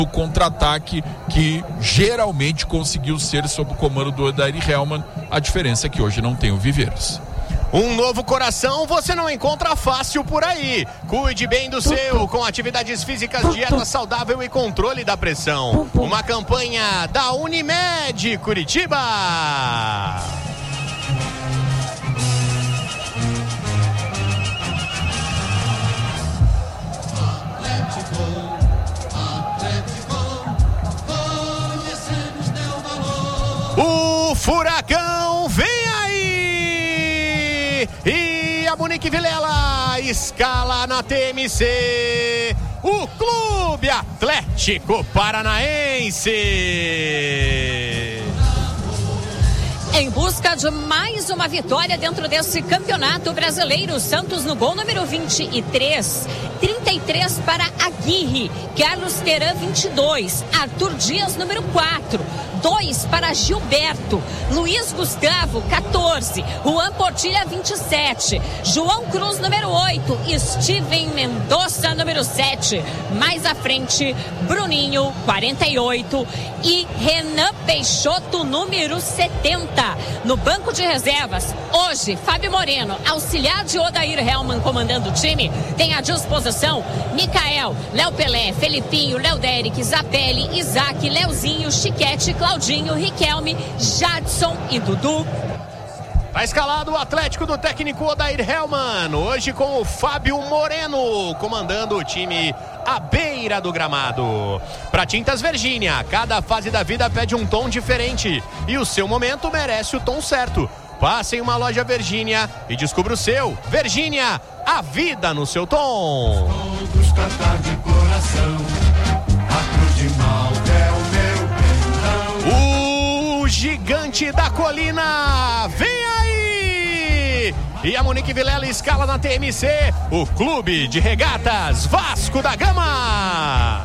o contra-ataque que geralmente conseguiu ser sob o comando do Odair Hellmann. A diferença é que hoje não tem o Viveiros. Um novo coração você não encontra fácil por aí. Cuide bem do seu, com atividades físicas, dieta saudável e controle da pressão. Uma campanha da Unimed Curitiba. O Furacão vem aí! E a Monique Vilela escala na TMC o Clube Atlético Paranaense. Em busca de mais uma vitória dentro desse campeonato brasileiro, Santos no gol número 23, 33 para Aguirre, Carlos Teran 22, Arthur Dias número 4, 2 para Gilberto, Luiz Gustavo 14, Juan Portilha 27, João Cruz número 8, Steven Mendonça número 7, mais à frente Bruninho 48 e Renan Peixoto número 70. No banco de reservas, hoje, Fábio Moreno, auxiliar de Odair Hellmann comandando o time, tem à disposição Micael, Léo Pelé, Felipinho, Léo Derek, Zapelli, Isaac, Leozinho, Chiquete, Claudinho, Riquelme, Jadson e Dudu. Tá escalado o Atlético do técnico Odair Hellmann, hoje com o Fábio Moreno comandando o time à beira do gramado. Para Tintas Virgínia, cada fase da vida pede um tom diferente e o seu momento merece o tom certo. Passe em uma loja Virgínia e descubra o seu. Virgínia, a vida no seu tom. Todos cantar de coração, a cruz de Malta é o meu perdão. O gigante da colina vem aí! E a Monique Vilela escala na TMC o Clube de Regatas Vasco da Gama.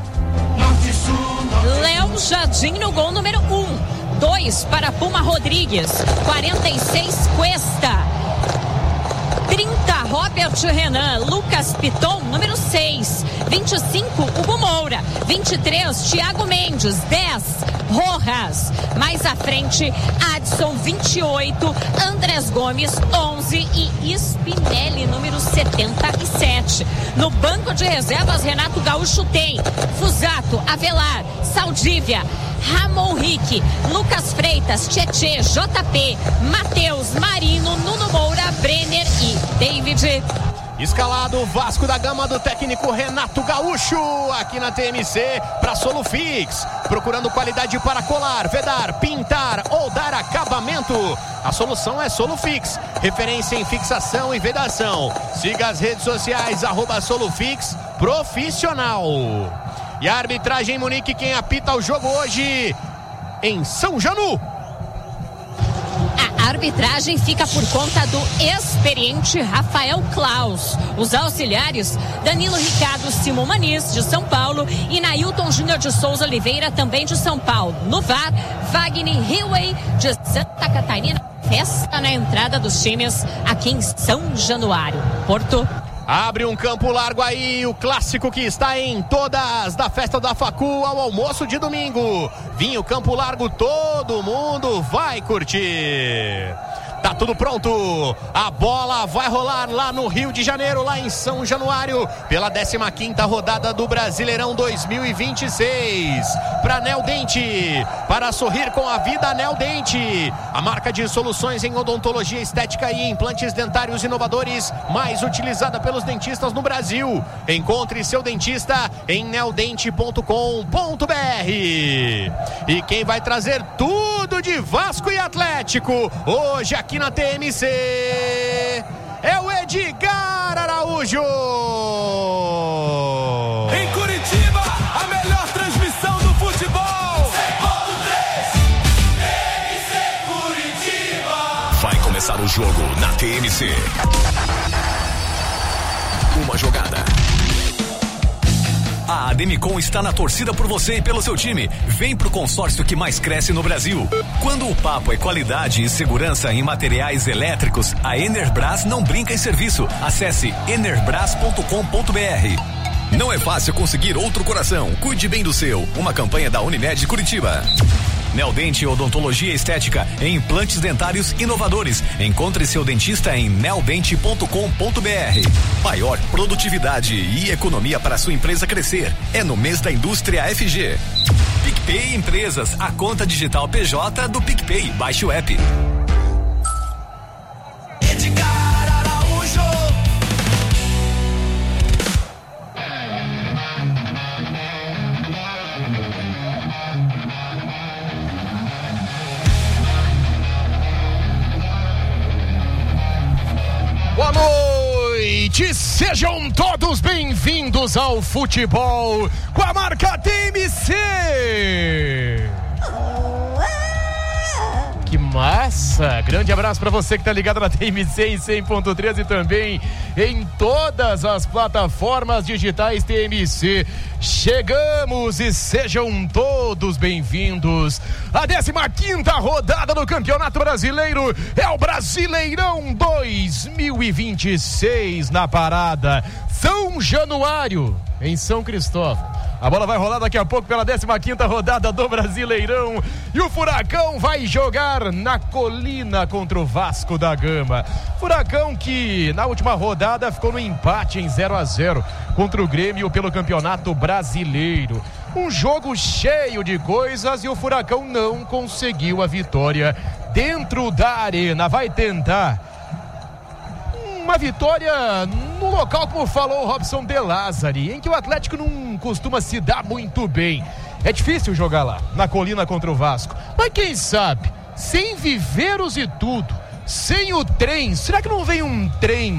Léo Jardim no gol número 1, 2 para Puma Rodrigues, 46 Cuesta, 30 Robert Renan, Lucas Piton número 6, 25 Hugo Moura, 23 Thiago Mendes, 10 Rojas, mais à frente Adson 28, Andrés Gomes 11 e Spinelli número 77. No banco de reservas, Renato Gaúcho tem Fusato, Avelar, Saldívia, Ramon Rick, Lucas Freitas, Tietê, JP, Matheus, Marino, Nuno Moura, Brenner e David. Escalado o Vasco da Gama do técnico Renato Gaúcho aqui na TMC para Solufix, procurando qualidade para colar, vedar, pintar ou dar acabamento. A solução é Solufix, referência em fixação e vedação. Siga as redes sociais @Solufix Profissional. E a arbitragem, Monique, quem apita o jogo hoje em São Janu? A arbitragem fica por conta do experiente Rafael Klaus. Os auxiliares, Danilo Ricardo Simon Maniz, de São Paulo, e Nailton Júnior de Souza Oliveira, também de São Paulo. No VAR, Wagner Hillway, de Santa Catarina. Festa na entrada dos times aqui em São Januário. Porto. Abre um campo largo aí, o clássico que está em todas, da festa da Facu ao almoço de domingo. Vinho Campo Largo, todo mundo vai curtir. Tá tudo pronto, a bola vai rolar lá no Rio de Janeiro, lá em São Januário, pela 15ª rodada do Brasileirão 2026. Para Nel Dente, para sorrir com a vida, Nel Dente, a marca de soluções em odontologia estética e implantes dentários inovadores, mais utilizada pelos dentistas no Brasil. Encontre seu dentista em neldente.com.br. E quem vai trazer tudo de Vasco e Atlético hoje aqui na TMC é o Edgar Araújo. Em Curitiba, a melhor transmissão do futebol. 100.3 TMC Curitiba. Vai começar o jogo na TMC. Uma jogada. A Ademicon está na torcida por você e pelo seu time. Vem pro consórcio que mais cresce no Brasil. Quando o papo é qualidade e segurança em materiais elétricos, a Enerbras não brinca em serviço. Acesse enerbras.com.br. Não é fácil conseguir outro coração. Cuide bem do seu. Uma campanha da Unimed Curitiba. Neodente Odontologia Estética e implantes dentários inovadores. Encontre seu dentista em neodente.com.br. Maior produtividade e economia para sua empresa crescer. É no mês da indústria FG. PicPay Empresas, a conta digital PJ do PicPay. Baixe o app. Edgar Araújo. Boa noite, sejam todos bem-vindos ao futebol com a marca TMC. Que massa! Grande abraço para você que tá ligado na TMC em 100.3 e também em todas as plataformas digitais TMC. Chegamos e sejam todos bem-vindos. A 15ª rodada do Campeonato Brasileiro é o Brasileirão 2026 na parada São Januário, em São Cristóvão. A bola vai rolar daqui a pouco pela 15ª rodada do Brasileirão e o Furacão vai jogar na Colina contra o Vasco da Gama. Furacão que na última rodada ficou no empate em 0-0 contra o Grêmio pelo Campeonato Brasileiro. Um jogo cheio de coisas e o Furacão não conseguiu a vitória dentro da arena. Vai tentar uma vitória no local, como falou o Robson De Lázari, em que o Atlético não costuma se dar muito bem. É difícil jogar lá, na Colina contra o Vasco. Mas quem sabe, sem viveiros e tudo, sem o trem, será que não vem um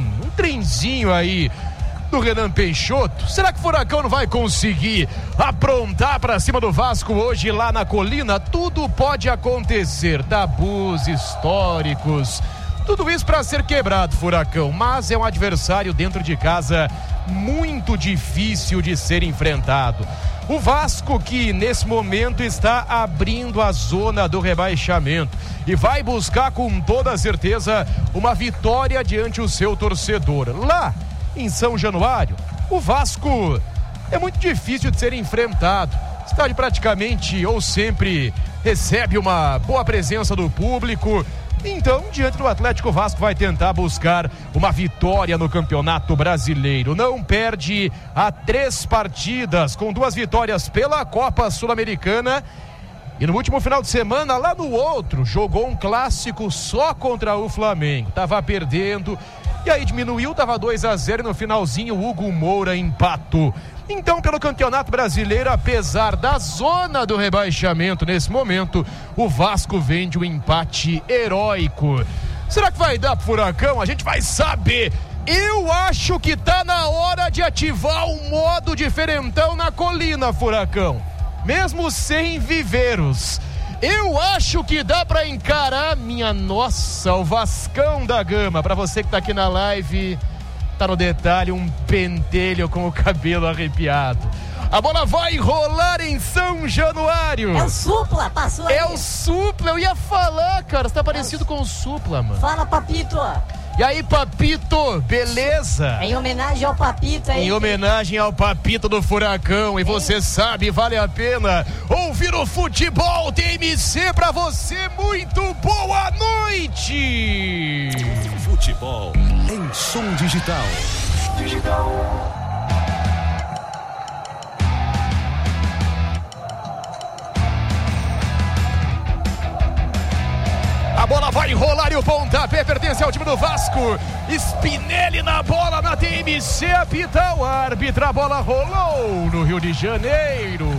trenzinho aí do Renan Peixoto? Será que o Furacão não vai conseguir aprontar pra cima do Vasco hoje lá na Colina? Tudo pode acontecer, tabus históricos, tudo isso para ser quebrado, Furacão, mas é um adversário dentro de casa muito difícil de ser enfrentado. O Vasco que nesse momento está abrindo a zona do rebaixamento e vai buscar com toda certeza uma vitória diante o seu torcedor. Lá em São Januário, o Vasco é muito difícil de ser enfrentado. Estádio praticamente ou sempre recebe uma boa presença do público. Então, diante do Atlético, o Vasco vai tentar buscar uma vitória no Campeonato Brasileiro. Não perde há 3 partidas, com 2 vitórias pela Copa Sul-Americana. E no último final de semana, lá no outro, jogou um clássico só contra o Flamengo. Tava perdendo, e aí diminuiu, tava 2-0 e no finalzinho o Hugo Moura empatou. Então, pelo Campeonato Brasileiro, apesar da zona do rebaixamento nesse momento, o Vasco vem de um empate heróico. Será que vai dar pro Furacão? A gente vai saber. Eu acho que tá na hora de ativar o modo diferentão na Colina, Furacão. Mesmo sem viveiros. Eu acho que dá pra encarar, minha nossa, o Vascão da Gama. Pra você que tá aqui na live, tá no detalhe, um pentelho com o cabelo arrepiado. A bola vai rolar em São Januário. É o Supla, passou aí. É o Supla, eu ia falar, cara, você tá parecido com o Supla, mano. Fala, Papito. E aí, Papito, beleza? Em homenagem ao Papito aí. Em homenagem ao Papito do Furacão. E você sabe, vale a pena ouvir o futebol TMC pra você. Muito boa noite. Futebol em som digital. A bola vai rolar e o pontapé pertence ao time do Vasco. Spinelli na bola na TMC, apita o árbitro. A bola rolou no Rio de Janeiro.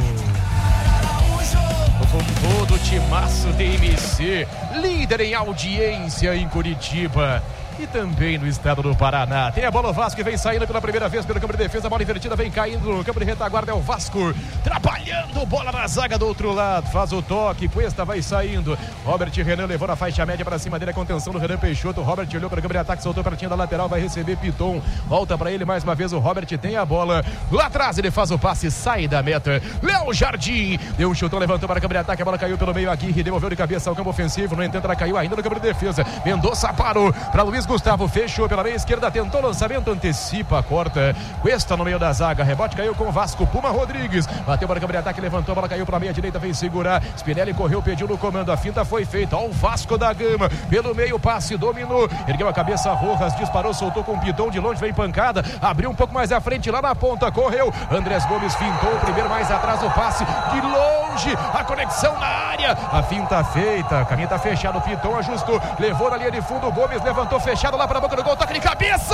Com todo o timaço TMC, líder em audiência em Curitiba e também no estado do Paraná. Tem a bola, o Vasco que vem saindo pela primeira vez pelo campo de defesa, a bola invertida vem caindo no campo de retaguarda, é o Vasco trabalhando, bola na zaga do outro lado, faz o toque, Cuesta vai saindo, Robert Renan levou na faixa média para cima dele, a contenção do Renan Peixoto, Robert olhou para o campo de ataque, soltou pertinho da lateral, vai receber Piton, volta para ele mais uma vez, o Robert tem a bola, lá atrás ele faz o passe, sai da meta, Léo Jardim, deu um chutão, levantou para o campo de ataque, a bola caiu pelo meio, Aguirre devolveu de cabeça ao campo ofensivo, no entanto ela caiu ainda no campo de defesa, Mendonça parou para Luiz Gustavo fechou pela meia esquerda, tentou lançamento, antecipa, corta. Cuesta no meio da zaga, rebote caiu com o Vasco. Puma Rodrigues bateu para o campo de ataque, levantou, a bola caiu para a meia direita, veio segurar. Spinelli correu, pediu no comando, a finta foi feita. Ó, o Vasco da Gama pelo meio, passe, dominou, ergueu a cabeça, Rojas disparou, soltou com o Pidon de longe, vem pancada, abriu um pouco mais à frente, lá na ponta, correu. Andrés Gomes fintou o primeiro, mais atrás o passe de longe, a conexão na área, a finta feita, caminho tá fechado, o Pidon ajustou, levou na linha de fundo, Gomes levantou fechado lá para a boca do gol, toque de cabeça,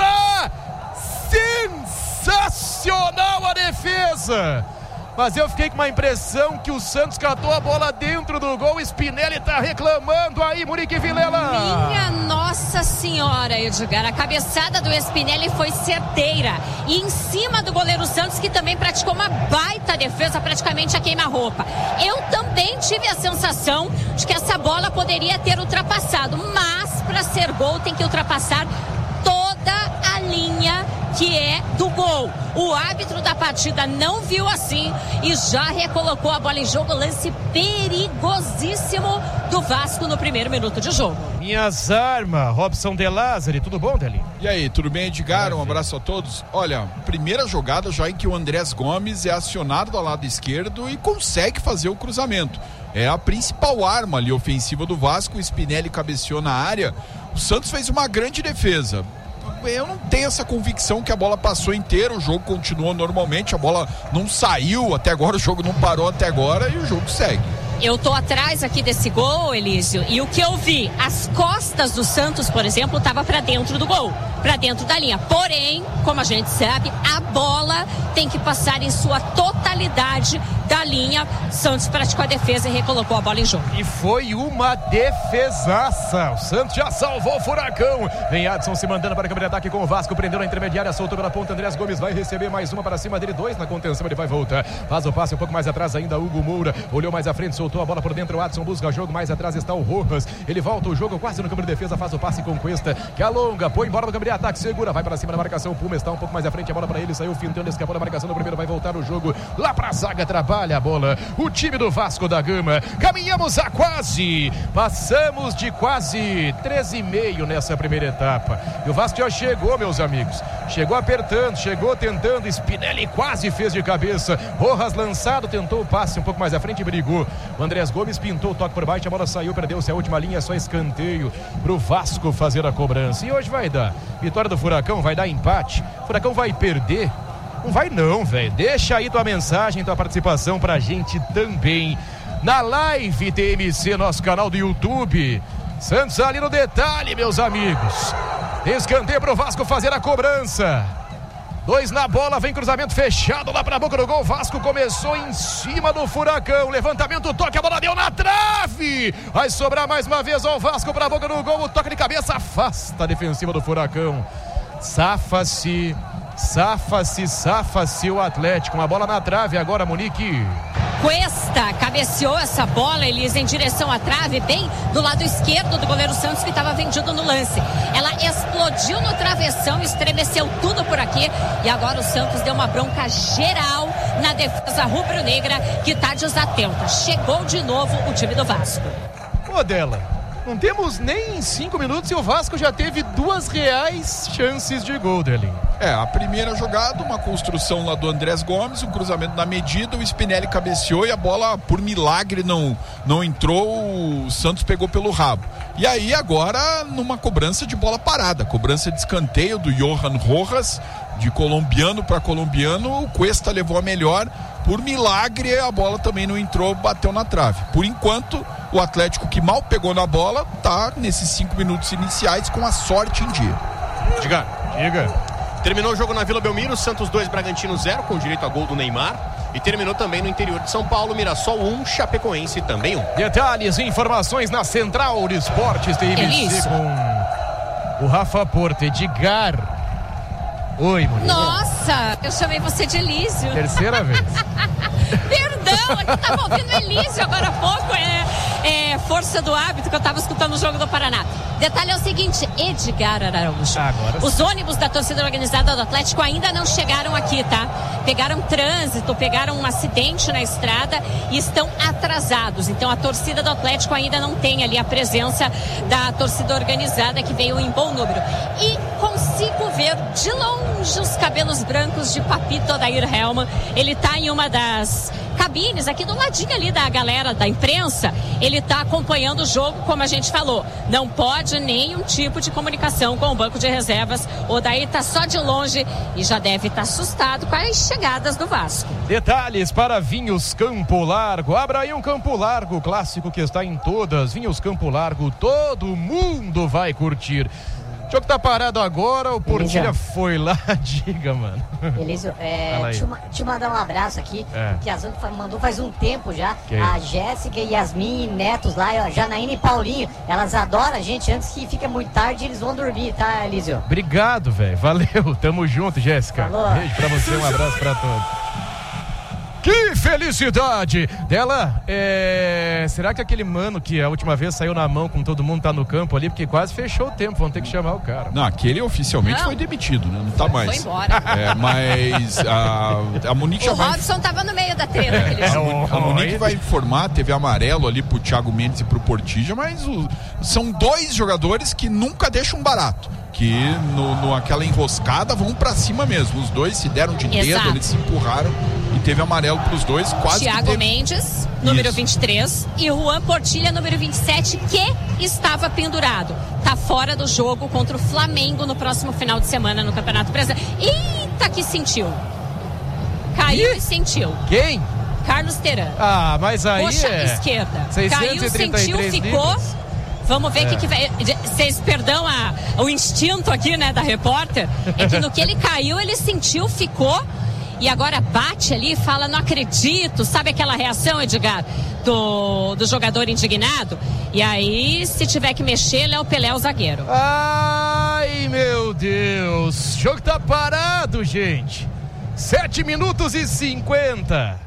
sensacional a defesa, mas eu fiquei com uma impressão que o Santos catou a bola dentro do gol. Spinelli tá reclamando aí, Muriqui Vilela. Minha Nossa Senhora, Edgar, a cabeçada do Spinelli foi certeira e em cima do goleiro Santos, que também praticou uma baita defesa, praticamente a queima-roupa. Eu também tive a sensação de que essa bola poderia ter ultrapassado, mas para ser gol tem que ultrapassar toda a linha que é do gol. O árbitro da partida não viu assim e já recolocou a bola em jogo. Lance perigosíssimo do Vasco no primeiro minuto de jogo. Minhas armas, Robson De Lázari, tudo bom, Deli? E aí, tudo bem, Edgar? Um abraço a todos. Olha, primeira jogada já em que o Andrés Gomes é acionado do lado esquerdo e consegue fazer o cruzamento. É a principal arma ali ofensiva do Vasco. O Spinelli cabeceou na área. O Santos fez uma grande defesa. Eu não tenho essa convicção que a bola passou inteira, o jogo continuou normalmente, a bola não saiu até agora, o jogo não parou até agora e o jogo segue. Eu tô atrás aqui desse gol, Elísio, e o que eu vi, as costas do Santos, por exemplo, tava para dentro do gol, para dentro da linha. Porém, como a gente sabe, a bola tem que passar em sua totalidade da linha. Santos praticou a defesa e recolocou a bola em jogo. E foi uma defesaça. O Santos já salvou o Furacão. Vem Adson se mandando para a câmera de ataque com o Vasco, prendeu na intermediária, soltou pela ponta. Andrés Gomes vai receber mais uma para cima dele, 2 na contenção, ele vai voltar. Faz o passe um pouco mais atrás ainda, Hugo Moura olhou mais à frente, soltou a bola por dentro, o Adson busca jogo, mais atrás está o Rojas, ele volta o jogo quase no campo de defesa, faz o passe com Cuesta, que alonga, põe embora no campo de ataque, segura, vai para cima da marcação, o Puma está um pouco mais à frente, a bola para ele, saiu fintando, escapou da marcação do primeiro, vai voltar o jogo, lá para a zaga, trabalha a bola, o time do Vasco da Gama, caminhamos a passamos de quase 13,5 nessa primeira etapa, e o Vasco já chegou, meus amigos, chegou apertando, chegou tentando, Spinelli quase fez de cabeça, Rojas lançado, tentou o passe um pouco mais à frente e brigou, o Andrés Gomes pintou o toque por baixo, a bola saiu, perdeu-se a última linha, só escanteio pro Vasco fazer a cobrança, e hoje vai dar vitória do Furacão, vai dar empate, o Furacão vai perder? Não vai não, velho, deixa aí tua mensagem, tua participação pra gente também, na live TMC, nosso canal do YouTube, Santos ali no detalhe, meus amigos, escanteio pro Vasco fazer a cobrança, 2 na bola, vem cruzamento fechado lá pra boca do gol, Vasco começou em cima do Furacão, levantamento, toque, a bola deu na trave, vai sobrar mais uma vez ao Vasco pra boca do gol, o toque de cabeça afasta a defensiva do Furacão, safa-se o Atlético, uma bola na trave agora, Monique. Cuesta cabeceou essa bola, Elisa, em direção à trave, bem do lado esquerdo do goleiro Santos, que estava vendido no lance. Ela explodiu no travessão, estremeceu tudo por aqui e agora o Santos deu uma bronca geral na defesa rubro-negra, que está desatenta. Chegou de novo o time do Vasco. Ô, Dela, não temos nem 5 minutos e o Vasco já teve 2 reais chances de gol, Deli. A primeira jogada, uma construção lá do Andrés Gomes, um cruzamento na medida, o Spinelli cabeceou e a bola, por milagre, não entrou, o Santos pegou pelo rabo. E aí agora, numa cobrança de bola parada, cobrança de escanteio do Johan Rojas, de colombiano para colombiano, o Cuesta levou a melhor, por milagre a bola também não entrou, bateu na trave. Por enquanto, o Atlético, que mal pegou na bola, tá nesses 5 minutos iniciais com a sorte em dia. Diga. Terminou o jogo na Vila Belmiro, Santos 2, Bragantino 0, com direito a gol do Neymar. E terminou também no interior de São Paulo, Mirassol 1, Chapecoense também 1. Detalhes e informações na Central de Esportes TMC com o Rafa Porto, Edgar. Oi, mulher. Nossa, eu chamei você de Elísio. Terceira vez. Perdão, eu tava ouvindo Elísio agora há pouco, força do hábito que eu tava escutando o jogo do Paraná. Detalhe é o seguinte, Edgar Araújo. Os ônibus da torcida organizada do Atlético ainda não chegaram aqui, tá? Pegaram trânsito, pegaram um acidente na estrada e estão atrasados. Então a torcida do Atlético ainda não tem ali a presença da torcida organizada que veio em bom número. E consigo ver de longe os cabelos brancos de Papito Odair Hellmann. Ele tá em uma das cabines aqui do ladinho ali da galera da imprensa. Ele tá acompanhando o jogo, como a gente falou. Não pode nenhum tipo de comunicação com o banco de reservas. Odair tá só de longe e já deve estar assustado com as chegadas do Vasco. Detalhes para Vinhos Campo Largo. Abra aí um Campo Largo, clássico que está em todas. Vinhos Campo Largo, todo mundo vai curtir. O jogo tá parado agora, o Portilha foi lá, diga, mano. Elísio, deixa eu mandar um abraço aqui, que a Zona mandou faz um tempo já, a Jéssica, Yasmin, Netos lá, ó, Janaína e Paulinho, elas adoram a gente, antes que fica muito tarde, eles vão dormir, tá, Elísio? Obrigado, velho, valeu, tamo junto, Jéssica. Falou. Beijo pra você, um abraço pra todos. Que felicidade dela. Será que aquele mano que a última vez saiu na mão com todo mundo tá no campo ali? Porque quase fechou o tempo, vão ter que chamar o cara. Não, aquele oficialmente foi demitido, né? Não tá mais. Foi embora. Mas a Monique já vai... O Robson tava no meio da treta naquele jogo. A Monique vai informar, teve amarelo ali pro Thiago Mendes e pro Portilla, mas são dois jogadores que nunca deixam barato. Que aquela enroscada vão pra cima mesmo. Os dois se deram de dedo, eles se empurraram e teve amarelo pros dois. Quase Thiago Mendes, número 23, e Juan Portilla, número 27, que estava pendurado. Tá fora do jogo contra o Flamengo no próximo final de semana no Campeonato Brasileiro. Eita, que sentiu. Caiu e sentiu. Quem? Carlos Teran. Ah, mas aí coxa esquerda. 633 Caiu, sentiu, ficou... Vamos ver o que vai. Vocês perdão o instinto aqui, né, da repórter. É que no que ele caiu, ele sentiu, ficou. E agora bate ali e fala, não acredito. Sabe aquela reação, Edgar, do jogador indignado? E aí, se tiver que mexer, Léo Pelé, o zagueiro. Ai, meu Deus. O jogo tá parado, gente. 7 minutos e 50.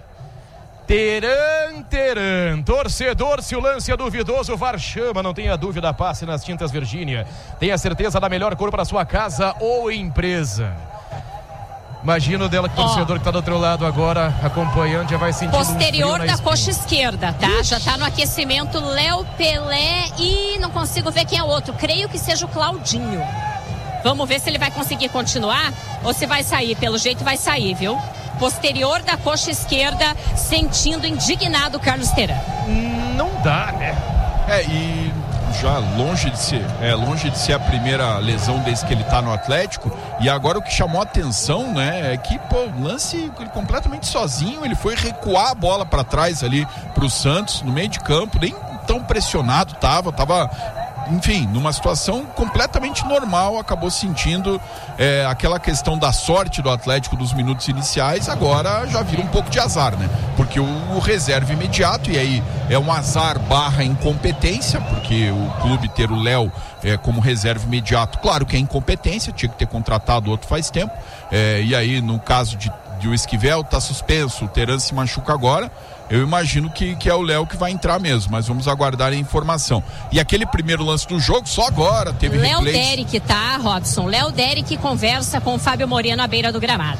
Teran, torcedor, se o lance é duvidoso, o VAR chama, não tenha dúvida, passe nas Tintas Virgínia. Tenha certeza da melhor cor para sua casa ou empresa. Imagina o dela, que torcedor que tá do outro lado agora, acompanhando, já vai sentir posterior da coxa esquerda, tá? Já tá no aquecimento Léo Pelé e não consigo ver quem é o outro. Creio que seja o Claudinho. Vamos ver se ele vai conseguir continuar ou se vai sair. Pelo jeito vai sair, viu? Posterior da coxa esquerda, sentindo indignado Carlos Teran. Não dá, né? E já longe de ser a primeira lesão desde que ele tá no Atlético. E agora o que chamou a atenção, né, é que, lance ele completamente sozinho, ele foi recuar a bola para trás ali pro Santos, no meio de campo, nem tão pressionado tava, enfim, numa situação completamente normal, acabou sentindo aquela questão da sorte do Atlético dos minutos iniciais, agora já vira um pouco de azar, né? Porque o reserva imediato, e aí é um azar / incompetência, porque o clube ter o Léo como reserva imediato, claro que é incompetência, tinha que ter contratado outro faz tempo, e aí no caso de o Esquivel tá suspenso, o Teran se machuca agora, eu imagino que é o Léo que vai entrar mesmo, mas vamos aguardar a informação. E aquele primeiro lance do jogo, só agora teve Léo replays. Derek, tá, Robson? Léo Derek conversa com o Fábio Moreno à beira do gramado.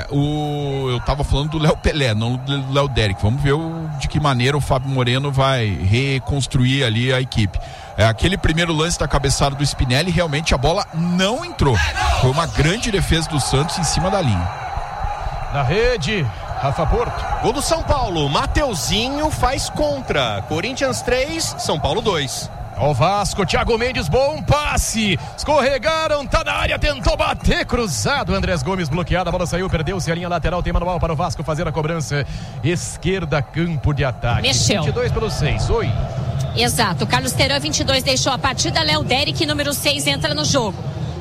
Eu tava falando do Léo Pelé, não do Léo Derek. Vamos ver de que maneira o Fábio Moreno vai reconstruir ali a equipe. Aquele primeiro lance da cabeçada do Spinelli, realmente a bola não entrou. Foi uma grande defesa do Santos em cima da linha. Na rede, Rafa Porto. Gol do São Paulo, Mateuzinho faz contra. Corinthians 3, São Paulo 2. Ó o Vasco, Thiago Mendes, bom passe. Escorregaram, tá na área, tentou bater, cruzado. Andrés Gomes bloqueado, a bola saiu, perdeu-se a linha lateral. Tem manual para o Vasco fazer a cobrança. Esquerda, campo de ataque. Mexeu. 22 pelo 6, oi. Exato, Carlos Teran, 22, deixou a partida. Léo Derek, número 6, entra no jogo.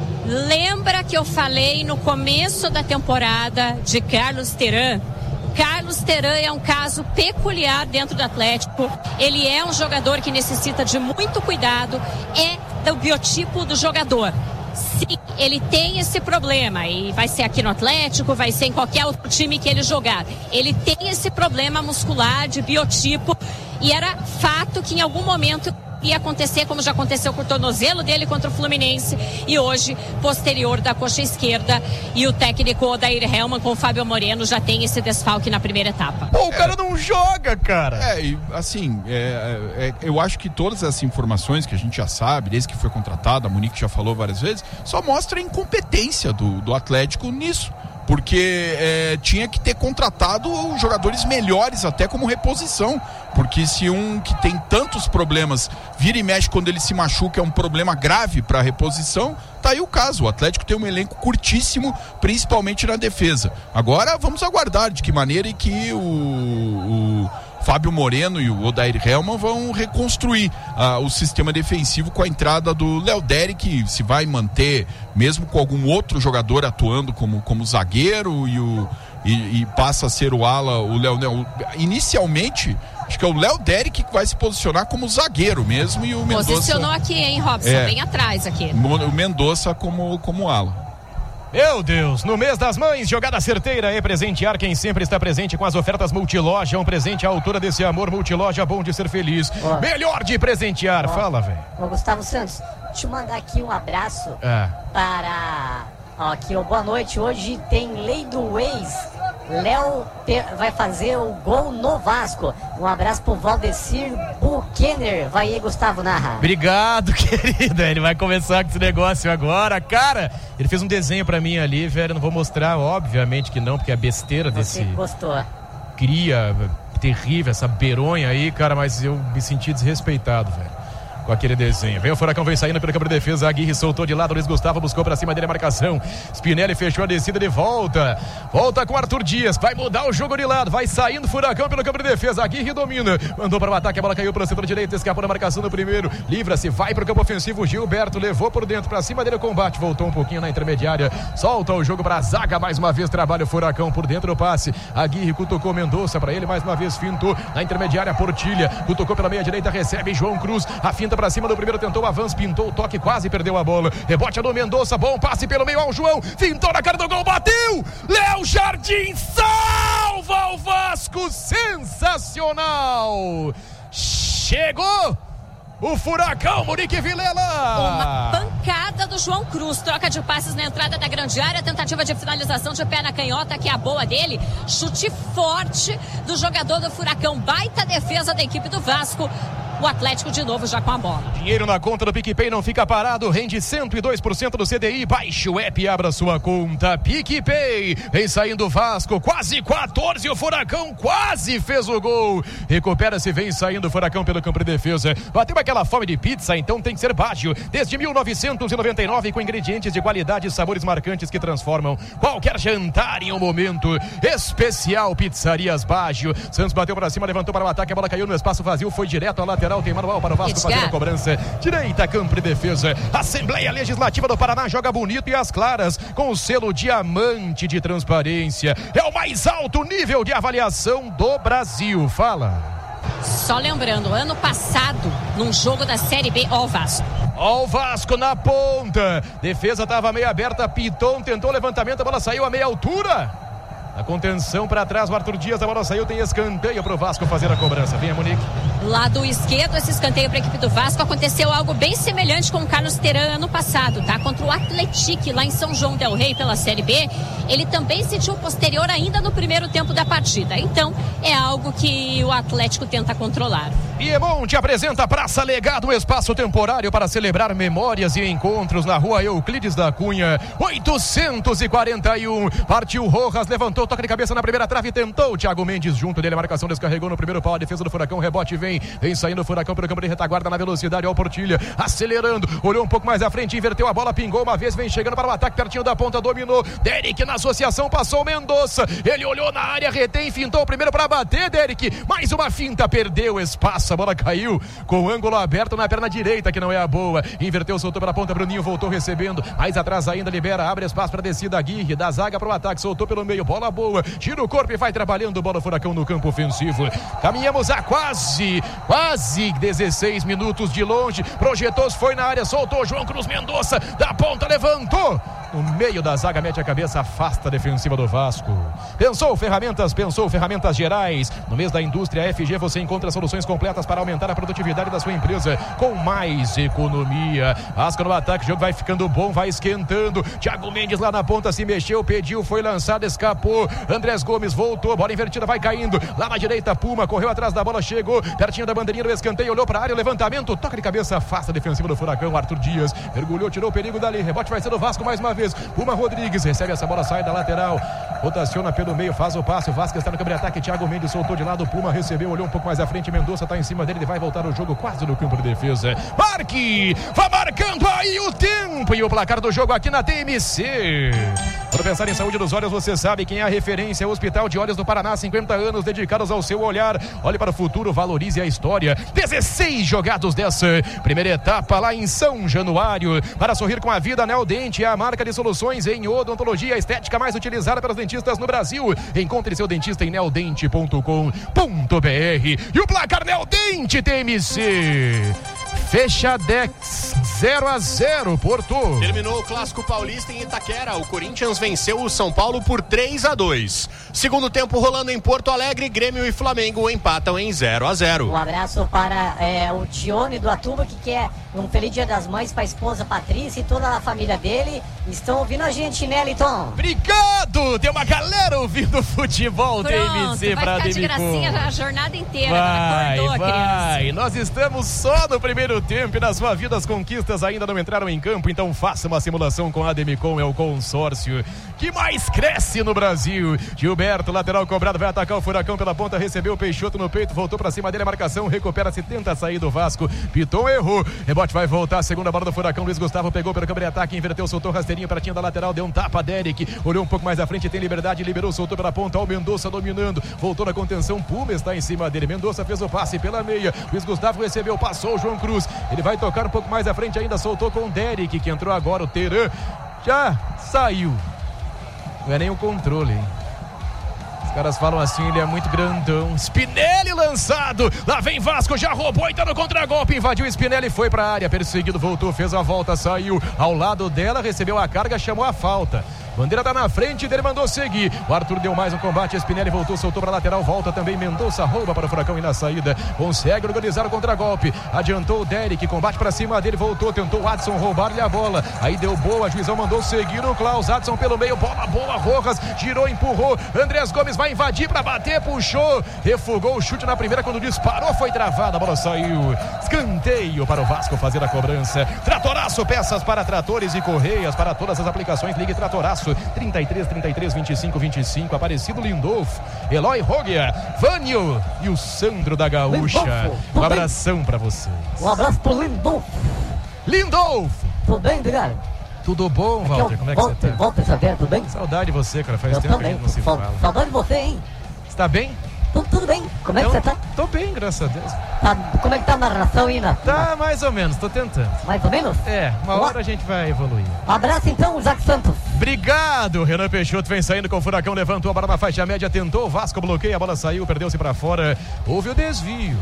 Lembra que eu falei no começo da temporada de Carlos Teran? Carlos Teran é um caso peculiar dentro do Atlético. Ele é um jogador que necessita de muito cuidado. É do biotipo do jogador Sim, ele tem esse problema e vai ser aqui no Atlético, vai ser em qualquer outro time que ele jogar. Ele tem esse problema muscular de biotipo e era fato que em algum momento ia acontecer, como já aconteceu com o tornozelo dele contra o Fluminense e hoje, posterior da coxa esquerda, e o técnico Odair Hellmann com o Fábio Moreno já tem esse desfalque na primeira etapa. Pô, o cara não joga, cara. E assim, eu acho que todas essas informações que a gente já sabe, desde que foi contratado, a Monique já falou várias vezes, só mostra a incompetência do Atlético nisso. Porque tinha que ter contratado jogadores melhores até como reposição, porque se um que tem tantos problemas vira e mexe quando ele se machuca é um problema grave para a reposição, tá aí o caso. O Atlético tem um elenco curtíssimo, principalmente na defesa. Agora vamos aguardar de que maneira e que o Fábio Moreno e o Odair Hellmann vão reconstruir o sistema defensivo com a entrada do Léo Derek, se vai manter mesmo com algum outro jogador atuando como zagueiro e passa a ser o ala, o Léo. Inicialmente, acho que é o Léo Derek que vai se posicionar como zagueiro mesmo e o Mendonça. Posicionou aqui, hein, Robson? Bem atrás aqui. O Mendonça como ala. Meu Deus, no mês das mães, jogada certeira é presentear quem sempre está presente com as ofertas Multiloja, um presente à altura desse amor. Multiloja, bom de ser feliz, melhor de presentear. Fala, velho. Ô, Gustavo Santos, deixa eu mandar aqui um abraço para... aqui, boa noite, hoje tem Lei do Ex. Léo vai fazer o gol no Vasco. Um abraço pro Valdecir Buchener. Vai aí, Gustavo Narra. Obrigado, querida. Ele vai começar com esse negócio agora. Cara, ele fez um desenho pra mim ali, velho. Não vou mostrar, obviamente que não, porque é besteira desse... Você gostou? Cria terrível, essa beronha aí, cara, mas eu me senti desrespeitado, velho, com aquele desenho. Vem o Furacão, vem saindo pela câmara de defesa. Aguirre soltou de lado, Luiz Gustavo buscou pra cima dele a marcação. Spinelli fechou a descida, ele volta com Arthur Dias, vai mudar o jogo de lado, vai saindo Furacão pela câmara de defesa. Aguirre domina, mandou para o ataque, a bola caiu para o setor direito, escapou na marcação do primeiro, livra-se, vai pro campo ofensivo. Gilberto levou por dentro, pra cima dele o combate, voltou um pouquinho na intermediária, solta o jogo pra zaga, mais uma vez trabalha o Furacão por dentro do passe. Aguirre cutucou Mendonça pra ele, mais uma vez fintou na intermediária, Portilha cutucou pela meia direita, recebe João Cruz, a finta pra cima do primeiro, tentou o avanço, pintou o toque, quase perdeu a bola, rebote do Mendonça, bom passe pelo meio ao João, fintou na cara do gol, bateu, Léo Jardim salva o Vasco, sensacional, chegou o Furacão, Monique Vilela. Uma pancada do João Cruz, troca de passes na entrada da grande área, tentativa de finalização de pé na canhota, que é a boa dele, chute forte do jogador do Furacão, baita defesa da equipe do Vasco. O Atlético de novo já com a bola. Dinheiro na conta do PicPay não fica parado, rende 102% do CDI. Baixe o app e abra sua conta. PicPay, vem saindo o Vasco, quase 14, o Furacão quase fez o gol. Recupera-se, vem saindo o Furacão pelo campo de defesa. Bateu aquela fome de pizza, então tem que ser Baggio. Desde 1999, com ingredientes de qualidade e sabores marcantes que transformam qualquer jantar em um momento especial. Pizzarias Baggio. Santos bateu para cima, levantou para o ataque, a bola caiu no espaço vazio, foi direto à lateral. Tem manual para o Vasco fazer a cobrança. Direita, campo de defesa. Assembleia Legislativa do Paraná joga bonito e às claras, com o selo diamante de transparência. É o mais alto nível de avaliação do Brasil. Fala. Só lembrando, ano passado, num jogo da Série B, ó o Vasco. Ó o Vasco na ponta. Defesa estava meio aberta, Piton tentou o levantamento, a bola saiu a meia altura. A contenção para trás, o Arthur Dias, a bola saiu, tem escanteio para o Vasco fazer a cobrança. Vem a Monique. Lado esquerdo, esse escanteio para a equipe do Vasco. Aconteceu algo bem semelhante com o Carlos Teran ano passado, tá? Contra o Atlético lá em São João del Rei pela Série B. Ele também sentiu posterior ainda no primeiro tempo da partida. Então, é algo que o Atlético tenta controlar. Piemonte apresenta Praça Legado, um espaço temporário para celebrar memórias e encontros na rua Euclides da Cunha, 841. Partiu Rojas, levantou, toca de cabeça na primeira trave, tentou Thiago Mendes junto dele, a marcação descarregou no primeiro pau, a defesa do Furacão, rebote vem saindo o Furacão pelo campo de retaguarda na velocidade, ó o Portilha, acelerando, olhou um pouco mais à frente, inverteu a bola, pingou uma vez, vem chegando para o ataque, pertinho da ponta, dominou, Derek na associação, passou o Mendonça, ele olhou na área, retém, fintou o primeiro para bater, Derek, mais uma finta, perdeu espaço, a bola caiu com o ângulo aberto na perna direita, que não é a boa, inverteu, soltou para a ponta, Bruninho voltou recebendo, mais atrás ainda, libera, abre espaço para a descida, Aguirre, da zaga para o ataque, soltou pelo meio, bola boa, gira o corpo e vai trabalhando, bola Furacão no campo ofensivo. Caminhamos a quase 16 minutos de longe, projetou-se, foi na área, soltou João Cruz Mendonça, da ponta, levantou. No meio da zaga, mete a cabeça, afasta a defensiva do Vasco. Pensou ferramentas gerais. No mês da indústria FG você encontra soluções completas para aumentar a produtividade da sua empresa com mais economia. Vasco no ataque, o jogo vai ficando bom, vai esquentando. Thiago Mendes lá na ponta se mexeu, pediu, foi lançado, escapou. Andrés Gomes voltou, bola invertida, vai caindo. Lá na direita, Puma correu atrás da bola, chegou pertinho da bandeirinha do escanteio, olhou para a área, levantamento, toca de cabeça, afasta a defensiva do Furacão. Arthur Dias mergulhou, tirou o perigo dali. Rebote vai ser do Vasco mais uma vez. Puma Rodrigues recebe essa bola, sai da lateral, rotaciona pelo meio, faz o passe. O Vasco está no campo de ataque. Thiago Mendes soltou de lado. Puma recebeu, olhou um pouco mais à frente. Mendonça está em cima dele. Ele vai voltar o jogo quase no campo de defesa. Marque! Vai marcando aí o tempo e o placar do jogo aqui na TMC. Quando pensar em saúde dos olhos, você sabe quem é a referência. O Hospital de Olhos do Paraná, 50 anos dedicados ao seu olhar. Olhe para o futuro, valorize a história. 16 jogados dessa primeira etapa lá em São Januário. Para sorrir com a vida, Nel Dente é a marca de soluções em odontologia estética mais utilizada pelos dentistas no Brasil. Encontre seu dentista em neldente.com.br. E o placar Nel Dente TMC. Fecha Dex 0-0, Porto. Terminou o Clássico Paulista em Itaquera. O Corinthians venceu o São Paulo por 3-2. Segundo tempo rolando em Porto Alegre, Grêmio e Flamengo empatam em 0-0. Um abraço para o Tione do Atuba, que quer um feliz Dia das Mães para a esposa Patrícia e toda a família dele. Estão ouvindo a gente, né, Liton? Obrigado! Tem uma galera ouvindo futebol TMC pra Vai ficar de gracinha a jornada inteira. Vai. Criança. Nós estamos só no primeiro tempo e na sua vida as conquistas ainda não entraram em campo, então faça uma simulação com a Ademicon, é o consórcio que mais cresce no Brasil. Gilberto, lateral cobrado, vai atacar o Furacão pela ponta, recebeu o Peixoto no peito, voltou pra cima dele, a marcação, recupera-se, tenta sair do Vasco. Piton errou, rebote vai voltar, a segunda bola do Furacão, Luiz Gustavo pegou pelo campo de ataque, inverteu, soltou rasteirinho, pratinho da lateral, deu um tapa, Derek, olhou um pouco mais à frente, tem liberdade, liberou, soltou pela ponta, o Mendonça dominando, voltou na contenção, Puma está em cima dele, Mendonça fez o passe pela meia, Luiz Gustavo recebeu, passou o João Cruz, ele vai tocar um pouco mais à frente ainda, soltou com o Derek, que entrou agora, o Teran já saiu. Não é nem o controle, hein? Os caras falam assim, ele é muito grandão. Spinelli lançado, lá vem Vasco, já roubou e tá no contragolpe, invadiu Spinelli, foi pra área, perseguido, voltou, fez a volta, saiu ao lado dela, recebeu a carga, chamou a falta. Bandeira tá na frente, dele mandou seguir. O Arthur deu mais um combate, Spinelli voltou, soltou para lateral, volta também, Mendonça rouba para o Furacão e na saída consegue organizar o contragolpe. Adiantou o Derek, combate para cima dele, voltou, tentou o Adson roubar-lhe a bola. Aí deu boa, Juizão mandou seguir o Klaus, Adson pelo meio, bola boa, Rojas girou, empurrou. Andrés Gomes vai invadir para bater, puxou, refugou o chute na primeira, quando disparou foi travada, a bola saiu. Escanteio para o Vasco fazer a cobrança. Tratoraço, peças para tratores e correias para todas as aplicações, ligue Tratoraço 33 33 25 25, Aparecido Lindolfo, Eloy Rogia, Vânio e o Sandro da Gaúcha. Lindolfo, um abração pra vocês. Um abraço pro Lindolfo. Lindolfo! Tudo bem, Edgar? Tudo bom, Walter? Como é que você tá? Walter Xavier, tudo bem? Saudade de você, cara, faz Eu tempo também. que não se fala. Saudade de você, hein? Você tá bem? Tudo bem. Como é que você tá? Tô bem, graças a Deus. Como é que tá a narração aí, Tá mais ou menos, tô tentando. Mais ou menos? É, uma hora a gente vai evoluir. Um abraço então, Zac Santos. Obrigado, Renan Peixoto vem saindo com o Furacão, levantou a bola na faixa média, tentou, o Vasco bloqueia, a bola saiu, perdeu-se pra fora, houve o desvio.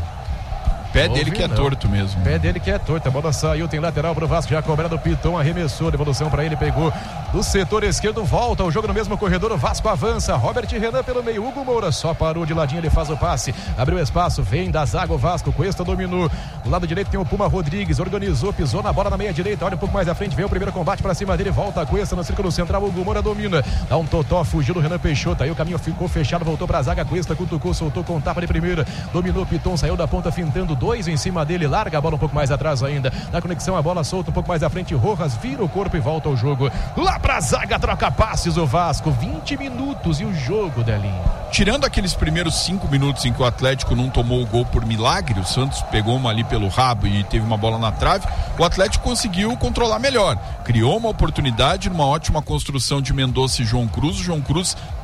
Pé dele que é torto mesmo. Pé dele que é torto, a bola saiu, tem lateral pro Vasco, já cobrado o Piton, arremessou, devolução pra ele, pegou do setor esquerdo, volta o jogo no mesmo corredor, o Vasco avança, Robert Renan pelo meio, Hugo Moura só parou de ladinho, ele faz o passe, abriu espaço, vem da zaga o Vasco, Cuesta dominou, do lado direito tem o Puma Rodrigues, organizou, pisou na bola na meia direita, olha um pouco mais à frente, vem o primeiro combate pra cima dele, volta a Cuesta no círculo central, Hugo Moura domina, dá um totó, fugiu do Renan Peixoto, aí o caminho ficou fechado, voltou pra zaga, Cuesta cutucou, soltou com tapa de primeira, dominou, Piton saiu da ponta fintando, dois em cima dele, larga a bola um pouco mais atrás ainda, na conexão a bola solta um pouco mais à frente, Rojas vira o corpo e volta ao jogo, lá pra zaga, troca passes o Vasco, 20 minutos e o jogo, Delinho. Tirando aqueles primeiros 5 minutos em que o Atlético não tomou o gol por milagre, o Santos pegou uma ali pelo rabo e teve uma bola na trave, o Atlético conseguiu controlar melhor, criou uma oportunidade numa ótima construção de Mendonça e João Cruz, o João Cruz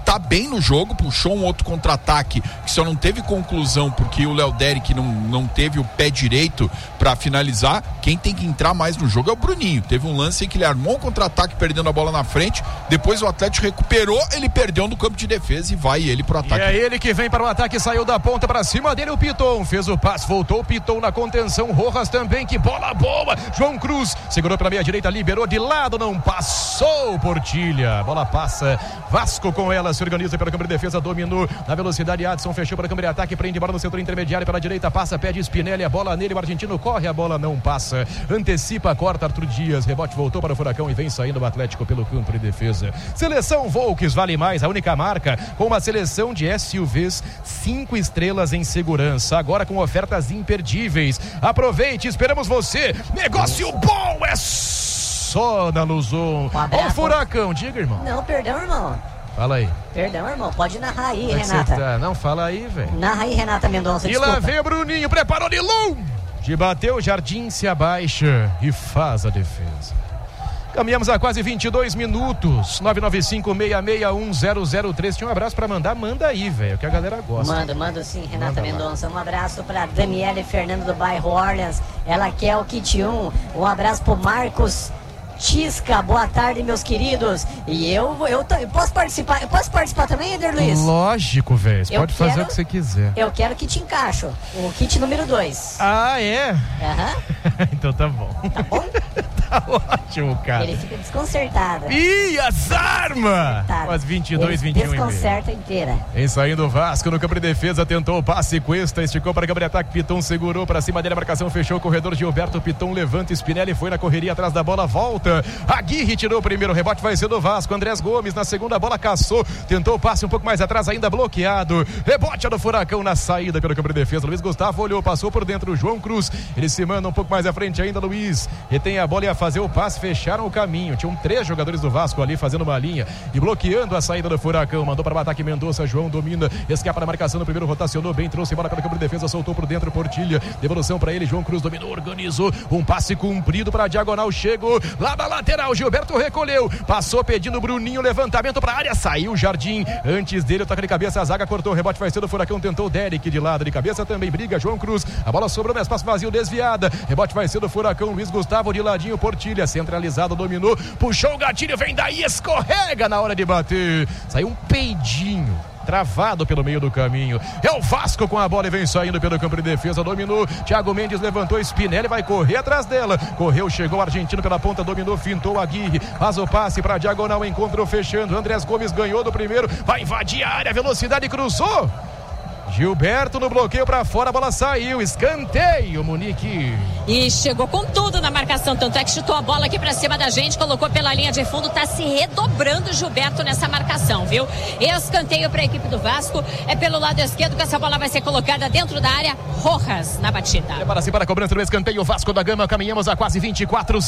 tá bem no jogo, puxou um outro contra-ataque que só não teve conclusão porque o Léo Derek não teve o pé direito para finalizar. Quem tem que entrar mais no jogo é o Bruninho. Teve um lance em que ele armou um contra-ataque perdendo a bola na frente, depois o Atlético recuperou, ele perdeu no campo de defesa e vai ele pro ataque. E é ele que vem para o ataque, saiu da ponta para cima dele o Piton, fez o passe, voltou o Piton na contenção, Rojas também, que bola boa, João Cruz segurou pela meia direita, liberou de lado, não passou Portilha, bola passa, Vasco com ela, se organiza pela câmara de defesa, dominou na velocidade, Adson fechou para a câmara de ataque, prende bola no setor intermediário pela direita, passa, pede Spinelli, a bola nele, o argentino corre, a bola não passa, antecipa, corta Arthur Dias, rebote voltou para o Furacão e vem saindo o Atlético pelo campo de defesa. Seleção Volks vale mais, a única marca com uma seleção de SUVs 5 estrelas em segurança, agora com ofertas imperdíveis. Aproveite, esperamos você. Negócio bom é só na Luzon. Ó o Furacão, diga, irmão. Não, perdão, irmão. Fala aí. Perdão, irmão, pode narrar aí, Renata. Tá? Não, fala aí, velho. Narra aí, Renata Mendonça, desculpa. E lá vem o Bruninho, preparou de longe, bateu, Jardim se abaixa e faz a defesa. Caminhamos a quase 22 minutos. 995-661-003. Tinha um abraço pra mandar, manda aí, velho, que a galera gosta. Manda sim, Renata Mendonça. Um abraço pra Daniele Fernando do bairro Orleans. Ela quer o kit 1. Um abraço pro Marcos Tisca, boa tarde, meus queridos. E eu posso participar? Eu posso participar também, Eder Luiz? Lógico, velho. Você pode fazer o que você quiser. Eu quero que te encaixo. O kit número 2. Ah, é? Aham. Então tá bom. Tá bom? Tá ótimo, cara. Ele fica desconcertado. Ih, as armas! Quase 22, 21 desconcerta inteira. Vem saindo o Vasco no campo de defesa, tentou o passe, Cuesta, esticou para a câmara de ataque, Piton segurou para cima dele, a marcação fechou o corredor, Gilberto, Piton levanta, Spinelli foi na correria atrás da bola, volta, Aguirre tirou o primeiro rebote, vai ser do Vasco, Andrés Gomes na segunda bola caçou, tentou o passe um pouco mais atrás, ainda bloqueado, rebote do Furacão na saída pelo campo de defesa, Luiz Gustavo olhou, passou por dentro, João Cruz, ele se manda um pouco mais à frente ainda, Luiz, retém a bola e a fazer o passe, fecharam o caminho, tinham 3 jogadores do Vasco ali fazendo uma linha e bloqueando a saída do Furacão, mandou para o ataque Mendonça, João domina, escapa na marcação no primeiro, rotacionou bem, trouxe bola pelo campo de defesa, soltou por dentro Portilha, devolução para ele, João Cruz dominou, organizou, um passe comprido para a diagonal, chegou lá na lateral, Gilberto recolheu, passou pedindo Bruninho, levantamento para a área, saiu o Jardim, antes dele o toque de cabeça, a zaga cortou, o rebote vai ser do Furacão, tentou o Derek de lado, de cabeça também, briga João Cruz, a bola sobrou no espaço vazio, desviada, rebote vai ser do Furacão, Luiz Gustavo de ladinho, Portilha, centralizado, dominou, puxou o gatilho, vem daí, escorrega na hora de bater, saiu um peidinho travado pelo meio do caminho, é o Vasco com a bola e vem saindo pelo campo de defesa, dominou, Thiago Mendes levantou, Spinelli vai correr atrás dela, correu, chegou o argentino pela ponta, dominou, fintou Aguirre, faz o passe para diagonal, encontrou fechando, Andrés Gomes ganhou do primeiro, vai invadir a área, velocidade, cruzou, Gilberto no bloqueio para fora, a bola saiu, escanteio, Munique. E chegou com tudo na marcação, tanto é que chutou a bola aqui para cima da gente, colocou pela linha de fundo, tá se redobrando o Gilberto nessa marcação, viu? Escanteio para a equipe do Vasco, é pelo lado esquerdo que essa bola vai ser colocada dentro da área, Rojas na batida. Prepara-se para a cobrança do escanteio, Vasco da Gama, caminhamos a quase 24,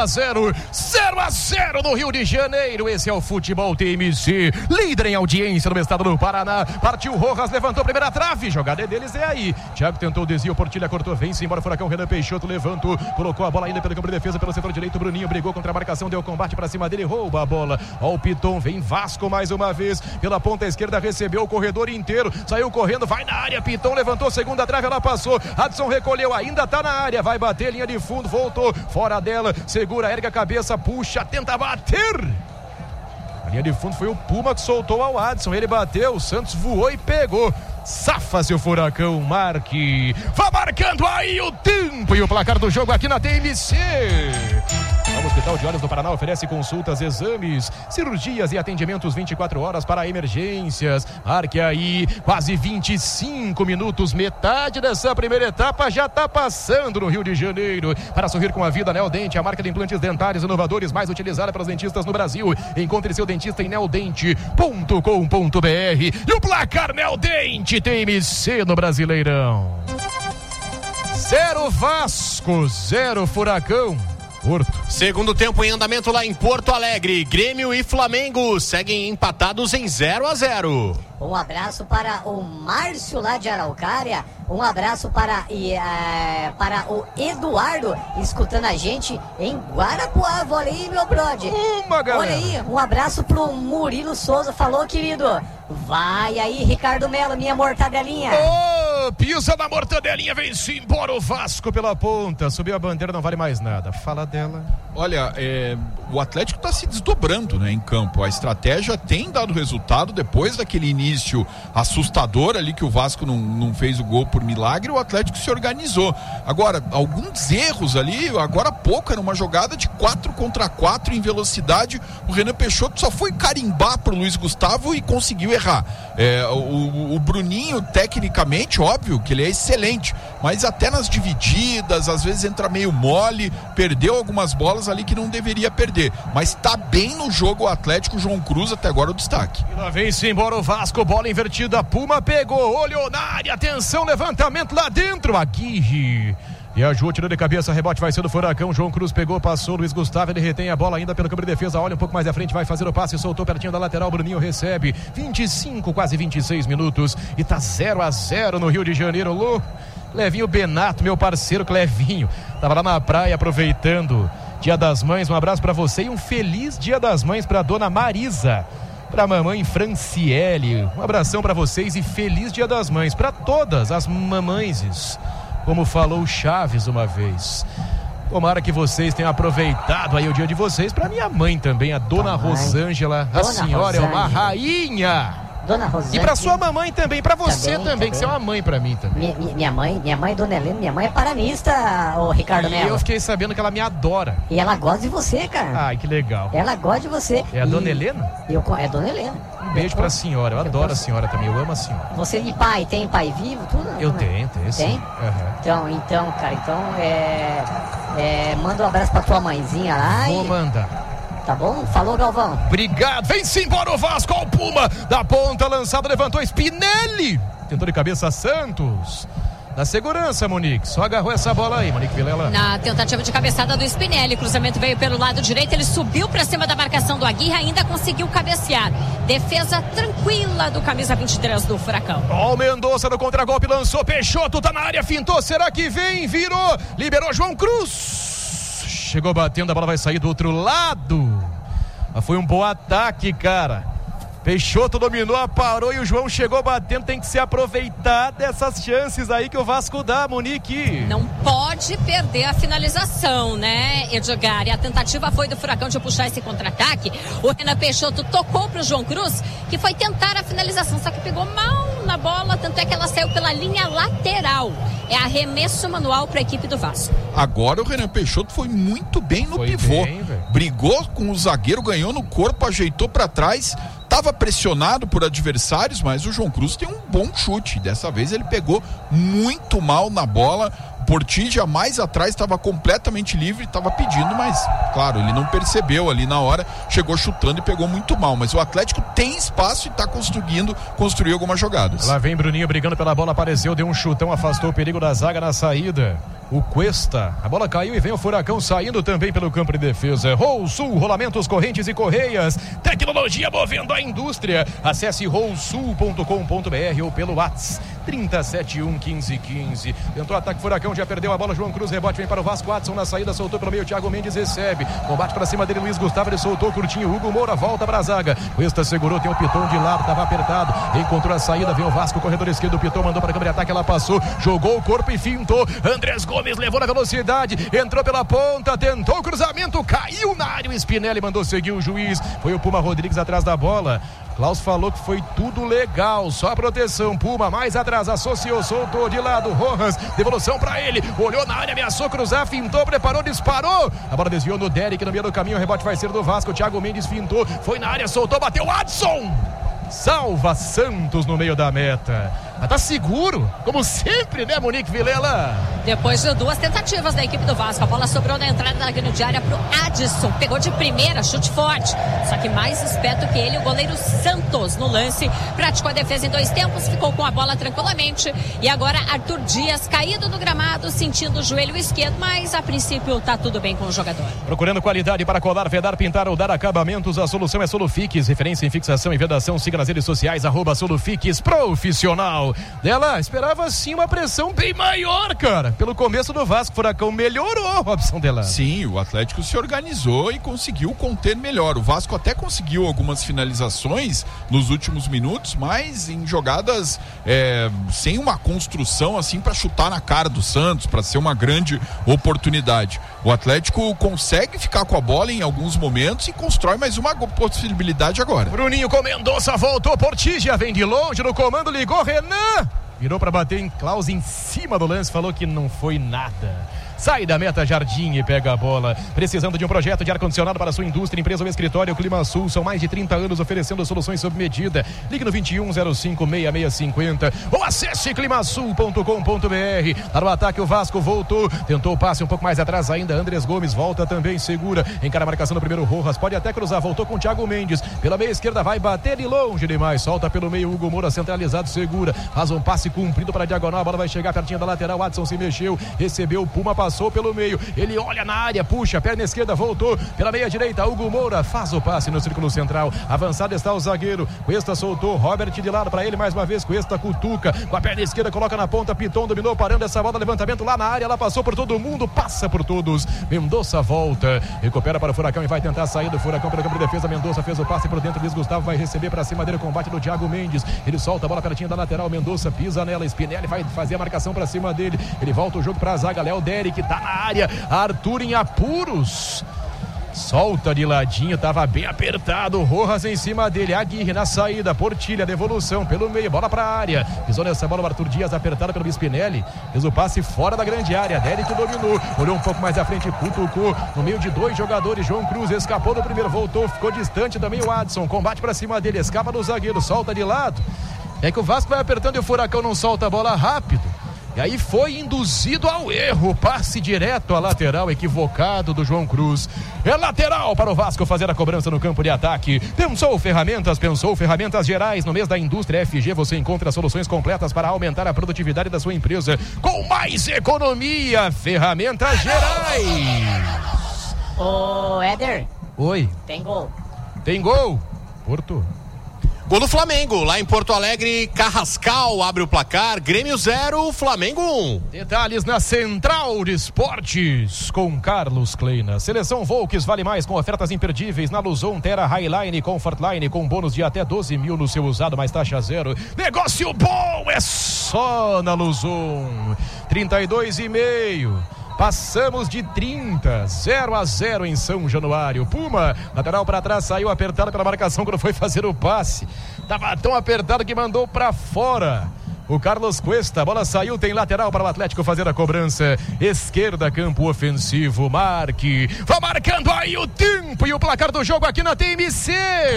0-0 no Rio de Janeiro, esse é o Futebol TMC, líder em audiência no estado do Paraná, partiu Rojas, levantou a primeira trave, jogada deles é aí, Thiago tentou o desvio, Portilha cortou, vem-se embora, Furacão, Renan Peixoto levantou, colocou a bola ainda pelo campo de defesa, pelo setor direito, Bruninho brigou contra a marcação, deu combate para cima dele, rouba a bola, ó o Piton, vem Vasco mais uma vez, pela ponta esquerda, recebeu o corredor inteiro, saiu correndo, vai na área, Piton levantou, segunda trave, ela passou, Adson recolheu, ainda tá na área, vai bater, linha de fundo, voltou, fora dela, segura, ergue a cabeça, puxa, tenta bater, a linha de fundo foi o Puma que soltou ao Adson, ele bateu, o Santos voou e pegou, safa-se o Furacão, marque, vai marcando aí o tempo e o placar do jogo aqui na TMC. O Hospital de Olhos do Paraná oferece consultas, exames, cirurgias e atendimentos 24 horas para emergências. Marque aí, quase 25 minutos, metade dessa primeira etapa já está passando no Rio de Janeiro. Para sorrir com a vida, Neodente, a marca de implantes dentários inovadores mais utilizada pelos dentistas no Brasil. Encontre seu dentista em neodente.com.br. E o placar Neodente TMC no Brasileirão. 0 Vasco, 0 Furacão. Porto. Segundo tempo em andamento lá em Porto Alegre. Grêmio e Flamengo seguem empatados em 0-0. Um abraço para o Márcio lá de Araucária. Um abraço para o Eduardo, escutando a gente em Guarapuava. Olha aí, meu brother. Olha aí, um abraço pro Murilo Souza. Falou, querido. Vai aí, Ricardo Melo, minha mortadelinha. Pisa na mortadelinha, vem-se embora o Vasco pela ponta. Subiu a bandeira, não vale mais nada. Fala dela. Olha, o Atlético está se desdobrando, né, em campo. A estratégia tem dado resultado depois daquele início assustador ali que o Vasco não fez o gol por milagre. O Atlético se organizou. Agora, alguns erros ali, agora há pouco, era uma jogada de 4 contra 4 em velocidade. O Renan Peixoto só foi carimbar pro Luiz Gustavo e conseguiu errar. O Bruninho, tecnicamente, óbvio que ele é excelente, mas até nas divididas, às vezes entra meio mole, perdeu algumas bolas ali que não deveria perder, mas tá bem no jogo o Atlético. João Cruz até agora o destaque. E lá vem-se embora o Vasco, bola invertida, Puma pegou, olhou na área, atenção, levantamento lá dentro, Aguirre viajou, tirou de cabeça, rebote vai ser do Furacão. João Cruz pegou, passou, Luiz Gustavo, ele retém a bola ainda pelo campo de defesa, olha um pouco mais à frente, vai fazer o passe, soltou pertinho da lateral, Bruninho recebe, 25, quase 26 minutos e tá 0-0 no Rio de Janeiro. Clevinho Benato, meu parceiro Clevinho, tava lá na praia aproveitando Dia das Mães. Um abraço pra você e um feliz Dia das Mães pra dona Marisa, pra mamãe Franciele, um abração pra vocês e feliz Dia das Mães pra todas as mamães, como falou o Chaves uma vez. Tomara que vocês tenham aproveitado aí o dia de vocês. Pra minha mãe também, a dona Rosângela, a senhora é uma rainha. Dona Rosângela. E pra sua mamãe também, pra você também, que você é uma mãe pra mim também. Minha mãe, Dona Helena, minha mãe é paranista, ô Ricardo Melo. E eu fiquei sabendo que ela me adora. E ela gosta de você, cara. Ai, que legal. Ela gosta de você. É a Dona Helena? É Dona Helena. Um beijo pra senhora, eu adoro a senhora também, eu amo a senhora. Você de pai, tem pai vivo, tudo? Eu tenho sim. Uhum. Então, cara, manda um abraço pra tua mãezinha lá. Vou mandar. Tá bom? Falou, Galvão. Obrigado. Vem-se embora o Vasco, ao Puma. Da ponta, lançado, levantou Spinelli. Tentou de cabeça Santos. Na segurança, Monique. Só agarrou essa bola aí, Monique Vilela. Na tentativa de cabeçada do Spinelli, cruzamento veio pelo lado direito, ele subiu pra cima da marcação do Aguirre, ainda conseguiu cabecear. Defesa tranquila do camisa 23 do Furacão. Ó, o Mendonça no contragolpe, lançou Peixoto, tá na área, fintou, será que vem? Virou, liberou João Cruz. Chegou batendo, a bola vai sair do outro lado. Mas foi um bom ataque, cara. Peixoto dominou, parou e o João chegou batendo. Tem que se aproveitar dessas chances aí que o Vasco dá, Monique. Não pode perder a finalização, né, Edgar? E a tentativa foi do Furacão de puxar esse contra-ataque. O Renan Peixoto tocou pro João Cruz, que foi tentar a finalização, só que pegou mal na bola, tanto é que ela saiu pela linha lateral. É arremesso manual para a equipe do Vasco. Agora o Renan Peixoto foi muito bem no pivô. Brigou com o zagueiro, ganhou no corpo, ajeitou para trás. Estava pressionado por adversários, mas o João Cruz tem um bom chute. Dessa vez ele pegou muito mal na bola. Portija mais atrás estava completamente livre, estava pedindo, mas claro, ele não percebeu ali na hora, chegou chutando e pegou muito mal, mas o Atlético tem espaço e está conseguindo construir algumas jogadas. Lá vem Bruninho brigando pela bola, apareceu, deu um chutão, afastou o perigo da zaga na saída. O Cuesta, a bola caiu e vem o Furacão saindo também pelo campo de defesa. Rolsul, rolamentos, correntes e correias, tecnologia movendo a indústria. Acesse rolsul.com.br ou pelo WhatsApp 30711515. Tentou ataque, Furacão já perdeu a bola, João Cruz, rebote vem para o Vasco, Watson na saída, soltou pelo meio, Thiago Mendes recebe, combate para cima dele, Luiz Gustavo, ele soltou, curtinho, Hugo Moura volta para a zaga, Cuesta segurou, tem o Piton de lado, estava apertado, encontrou a saída, vem o Vasco, corredor esquerdo, o Piton mandou para a câmera de ataque, ela passou, jogou o corpo e fintou, Andrés Gomes levou na velocidade, entrou pela ponta, tentou o cruzamento, caiu na área, o Spinelli mandou seguir o juiz, foi o Puma Rodrigues atrás da bola. Klaus falou que foi tudo legal, só a proteção. Puma mais atrás, associou, soltou de lado, Rojas, devolução pra ele, olhou na área, ameaçou cruzar, fintou, preparou, disparou, a bola desviou no Derek, no meio do caminho, o rebote vai ser do Vasco, Thiago Mendes fintou, foi na área, soltou, bateu, Adson salva Santos no meio da meta. Mas tá seguro, como sempre, né, Monique Vilela? Depois de 2 tentativas da equipe do Vasco, a bola sobrou na entrada da grande área pro Adson. Pegou de primeira, chute forte. Só que mais esperto que ele, o goleiro Santos no lance. Praticou a defesa em 2 tempos, ficou com a bola tranquilamente. E agora Arthur Dias caído no gramado, sentindo o joelho esquerdo, mas a princípio tá tudo bem com o jogador. Procurando qualidade para colar, vedar, pintar ou dar acabamentos, a solução é Solufix. Referência em fixação e vedação. Siga nas redes sociais, @Solufix Profissional. Dela esperava sim uma pressão bem maior, cara. Pelo começo do Vasco, Furacão melhorou, Robson Delano. Sim, o Atlético se organizou e conseguiu conter melhor. O Vasco até conseguiu algumas finalizações nos últimos minutos, mas em jogadas sem uma construção assim para chutar na cara do Santos, para ser uma grande oportunidade. O Atlético consegue ficar com a bola em alguns momentos e constrói mais uma possibilidade agora. Bruninho com Mendonça voltou, Portígia vem de longe no comando, ligou Renan. Virou para bater em Klaus em cima do lance, falou que não foi nada. Sai da meta Jardim e pega a bola. Precisando de um projeto de ar-condicionado para sua indústria, empresa ou escritório, Clima Sul. São mais de 30 anos oferecendo soluções sob medida. Ligue no 2105-6650 ou acesse climasul.com.br. Para o ataque, o Vasco voltou. Tentou o passe um pouco mais atrás ainda. Andrés Gomes volta também, segura. Encara a marcação no primeiro, Rojas. Pode até cruzar. Voltou com o Thiago Mendes. Pela meia esquerda vai bater de longe demais. Solta pelo meio, Hugo Moura centralizado, segura. Faz um passe cumprido para a diagonal. A bola vai chegar pertinho da lateral. Adson se mexeu. Recebeu o Puma, passou pelo meio, ele olha na área, puxa, perna esquerda, voltou pela meia direita, Hugo Moura faz o passe no círculo central, avançado está o zagueiro, Cuesta soltou, Robert de lado para ele mais uma vez, Cuesta cutuca, com a perna esquerda, coloca na ponta, Piton dominou, parando essa bola, levantamento lá na área, ela passou por todo mundo, passa por todos, Mendonça volta, recupera para o Furacão e vai tentar sair do Furacão pelo campo de defesa, Mendonça fez o passe por dentro, Luiz Gustavo vai receber para cima dele, combate do Thiago Mendes, ele solta a bola pertinho da lateral, Mendonça pisa nela, Spinelli vai fazer a marcação para cima dele, ele volta o jogo para a zaga, Léo Derek tá na área, Arthur em apuros, solta de ladinho, tava bem apertado, Rojas em cima dele, Aguirre na saída, Portilha, devolução pelo meio, bola pra área, pisou nessa bola o Arthur Dias, apertado pelo Spinelli, fez o passe fora da grande área, Derek dominou, olhou um pouco mais à frente, cutucou, no meio de 2 jogadores, João Cruz escapou do primeiro, voltou, ficou distante também o Adson, combate pra cima dele, escapa do zagueiro, solta de lado, é que o Vasco vai apertando e o Furacão não solta a bola rápido. E aí foi induzido ao erro, passe direto à lateral, equivocado do João Cruz. É lateral para o Vasco fazer a cobrança no campo de ataque. Pensou ferramentas gerais. No mês da indústria FG você encontra soluções completas para aumentar a produtividade da sua empresa com mais economia. Ferramentas gerais. Ô, Éder. Oi. Tem gol. Tem gol. Porto. Gol do Flamengo, lá em Porto Alegre, Carrascal abre o placar, Grêmio 0, Flamengo 1. Detalhes na Central de Esportes, com Carlos Kleina. Seleção Volks vale mais com ofertas imperdíveis na Luzon, Terra, Highline, Comfortline, com bônus de até 12 mil no seu usado, mais taxa zero. Negócio bom é só na Luzon. 32,5. Passamos de 30, 0-0 em São Januário. Puma, lateral para trás, saiu apertado pela marcação quando foi fazer o passe. Tava tão apertado que mandou para fora. O Carlos Cuesta, a bola saiu, tem lateral para o Atlético fazer a cobrança. Esquerda, campo ofensivo, marque. Vai marcando aí o tempo e o placar do jogo aqui na TMC.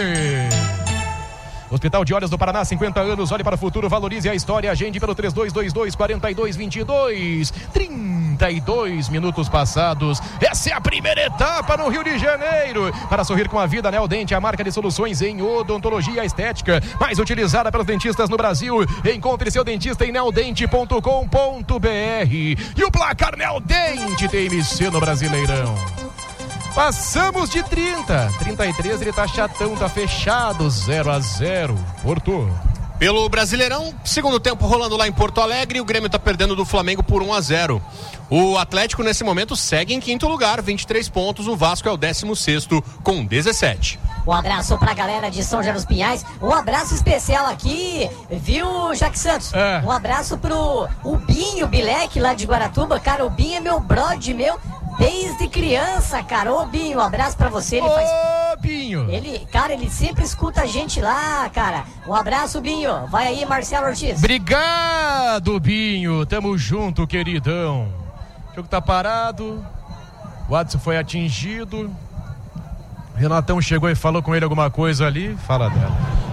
Hospital de Olhos do Paraná, 50 anos, olhe para o futuro, valorize a história, agende pelo 3222-4222, 32 minutos passados, essa é a primeira etapa no Rio de Janeiro, para sorrir com a vida, Neo Dente, a marca de soluções em odontologia estética, mais utilizada pelos dentistas no Brasil, encontre seu dentista em neodente.com.br, e o placar Neo Dente TMC no Brasileirão. Passamos de 30, 33, ele tá chatão, tá fechado, 0-0, Porto. Pelo Brasileirão, segundo tempo rolando lá em Porto Alegre, o Grêmio tá perdendo do Flamengo por 1-0. O Atlético nesse momento segue em 5º lugar, 23 pontos, o Vasco é o 16º com 17. Um abraço pra galera de São José dos Pinhais, um abraço especial aqui, viu, Jaque Santos? Um abraço pro Binho Bilek lá de Guaratuba, cara, o Binho é meu brode, meu, desde criança, cara. Ô, Binho, um abraço pra você. Ele faz... Binho. Ele sempre escuta a gente lá, cara. Um abraço, Binho. Vai aí, Marcelo Ortiz. Obrigado, Binho. Tamo junto, queridão. O jogo tá parado. O Adson foi atingido. Renatão chegou e falou com ele alguma coisa ali. Fala dela.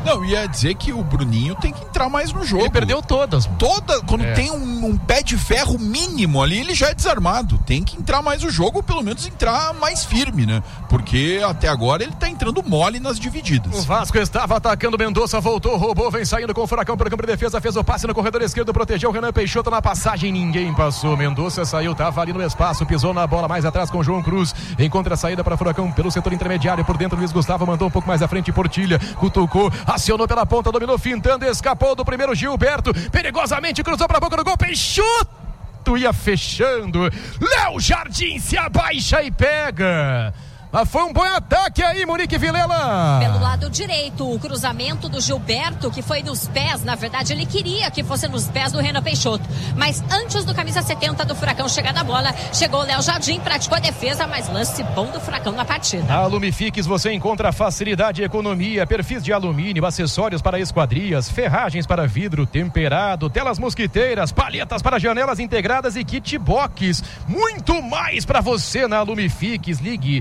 Não, ia dizer que o Bruninho tem que entrar mais no jogo. Ele perdeu todas. Quando tem um pé de ferro mínimo ali, ele já é desarmado. Tem que entrar mais no jogo, ou pelo menos entrar mais firme, né? Porque até agora ele tá entrando mole nas divididas. O Vasco estava atacando, Mendonça voltou, roubou, vem saindo com o Furacão pelo campo de defesa, fez o passe no corredor esquerdo, protegeu o Renan Peixoto na passagem, ninguém passou. Mendonça saiu, tava ali no espaço, pisou na bola mais atrás com o João Cruz, encontra a saída para Furacão pelo setor intermediário, por dentro Luiz Gustavo mandou um pouco mais à frente, Portilha, cutucou, acionou pela ponta, dominou, fintando, escapou do primeiro Gilberto, perigosamente cruzou para a boca do gol, Peixoto ia fechando, Léo Jardim se abaixa e pega. Mas foi um bom ataque aí, Monique Vilela. Pelo lado direito, o cruzamento do Gilberto, que foi nos pés, na verdade ele queria que fosse nos pés do Renan Peixoto, mas antes do camisa 70 do Furacão chegar na bola, chegou o Léo Jardim, praticou a defesa, mas lance bom do Furacão na partida. Na Lumifix você encontra facilidade e economia, perfis de alumínio, acessórios para esquadrias, ferragens para vidro temperado, telas mosquiteiras, palhetas para janelas integradas e kit box. Muito mais para você na Lumifix. Ligue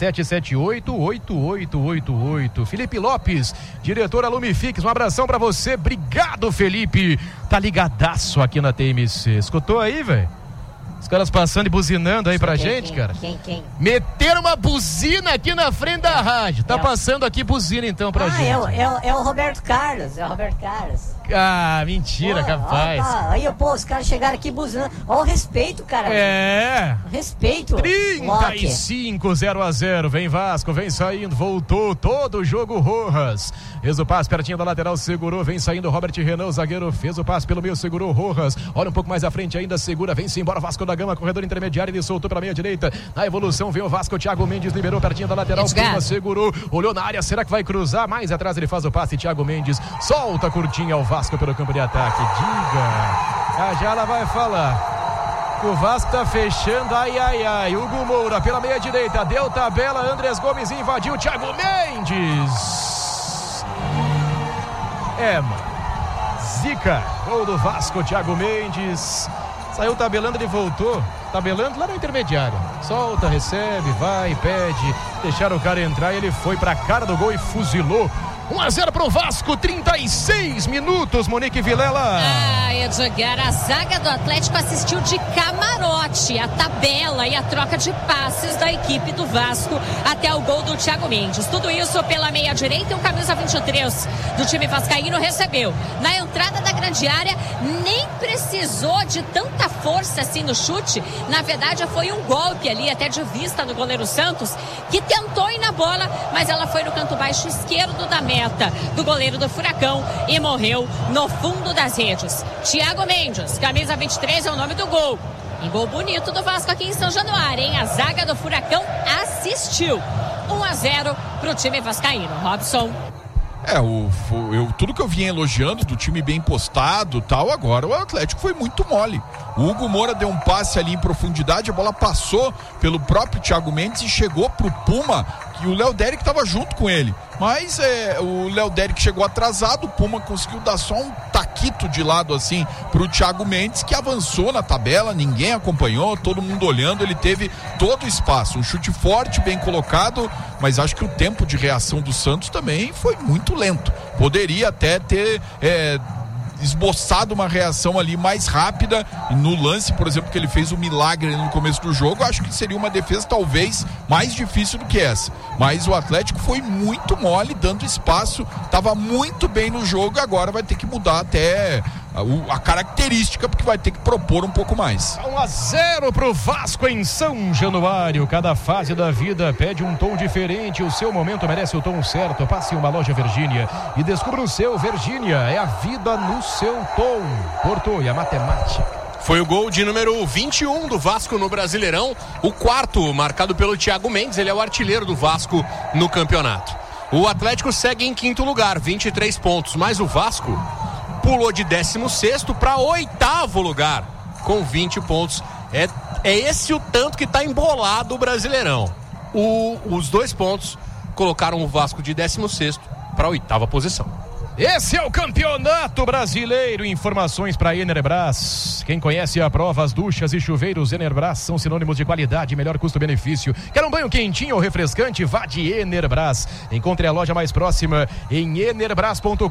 3778-8888. Felipe Lopes, diretor Lumifix, um abração pra você. Obrigado, Felipe. Tá ligadaço aqui na TMC. Escutou aí, velho? Os caras passando e buzinando aí pra gente, cara. Quem? Meteram uma buzina aqui na frente da rádio. Tá passando aqui buzina então pra gente. É o Roberto Carlos. Ah, mentira, capaz. Aí, os caras chegaram aqui buzinando. Ó o respeito, cara. Respeito. 35-0-0. Vem Vasco, vem saindo, voltou todo o jogo Rojas. Fez o passe pertinho da lateral, segurou, vem saindo Robert Renan, o zagueiro fez o passe pelo meio, segurou Rojas. Olha um pouco mais à frente ainda, segura, vem-se embora Vasco da Gama, corredor intermediário, ele soltou pra meia direita. Na evolução vem o Vasco, Thiago Mendes liberou pertinho da lateral, Puma segurou, olhou na área, será que vai cruzar? Mais atrás ele faz o passe, Thiago Mendes solta curtinha ao Vasco pelo campo de ataque. Diga, já ela vai falar que o Vasco tá fechando, ai, Hugo Moura pela meia direita, deu tabela, Andrés Gomes invadiu, Thiago Mendes. Zica, gol do Vasco, Thiago Mendes. Saiu tabelando, ele voltou tabelando lá no intermediário. Solta, recebe, vai, pede. Deixaram o cara entrar e ele foi pra cara do gol e fuzilou. 1-0 pro Vasco, 36 minutos, Monique Vilela. Edgar, a zaga do Atlético assistiu de camarote a tabela e a troca de passes da equipe do Vasco até o gol do Thiago Mendes. Tudo isso pela meia direita e o camisa 23 do time vascaíno recebeu. Na entrada da grande área, nem precisou de tanta força assim no chute. Na verdade, foi um golpe ali, até de vista do goleiro Santos, que tentou ir na bola, mas ela foi no canto baixo esquerdo da meta do goleiro do Furacão e morreu no fundo das redes. Thiago Mendes, camisa 23 é o nome do gol. E gol bonito do Vasco aqui em São Januário, hein? A zaga do Furacão assistiu. 1-0 pro time vascaíno. Robson. Tudo que eu vinha elogiando do time bem postado e tal, agora o Atlético foi muito mole. O Hugo Moura deu um passe ali em profundidade, a bola passou pelo próprio Thiago Mendes e chegou pro Puma, que o Léo Déric estava junto com ele. Mas o Léo Déric chegou atrasado, o Puma conseguiu dar só um taquito de lado assim pro Thiago Mendes, que avançou na tabela, ninguém acompanhou, todo mundo olhando, ele teve todo o espaço, um chute forte, bem colocado, mas acho que o tempo de reação do Santos também foi muito lento. Poderia até ter esboçado uma reação ali mais rápida no lance, por exemplo, que ele fez o milagre no começo do jogo. Acho que seria uma defesa talvez mais difícil do que essa, mas o Atlético foi muito mole, dando espaço, estava muito bem no jogo, agora vai ter que mudar até a característica, porque vai ter que propor um pouco mais. 1-0 pro Vasco em São Januário. Cada fase da vida pede um tom diferente, o seu momento merece o tom certo. Passe em uma loja Virgínia e descubra o seu. Virgínia é a vida no seu tom. Porto e a matemática. Foi o gol de número 21 do Vasco no Brasileirão, o quarto marcado pelo Thiago Mendes, ele é o artilheiro do Vasco no campeonato. O Atlético segue em quinto lugar, 23 pontos, mas o Vasco pulou de 16º para 8º lugar, com 20 pontos. É esse o tanto que está embolado o Brasileirão. Os 2 pontos colocaram o Vasco de 16º para 8ª posição. Esse é o Campeonato Brasileiro. Informações para Enerbras. Quem conhece a prova, as duchas e chuveiros Enerbras são sinônimos de qualidade e melhor custo-benefício. Quer um banho quentinho ou refrescante? Vá de Enerbras. Encontre a loja mais próxima em enerbras.com.br.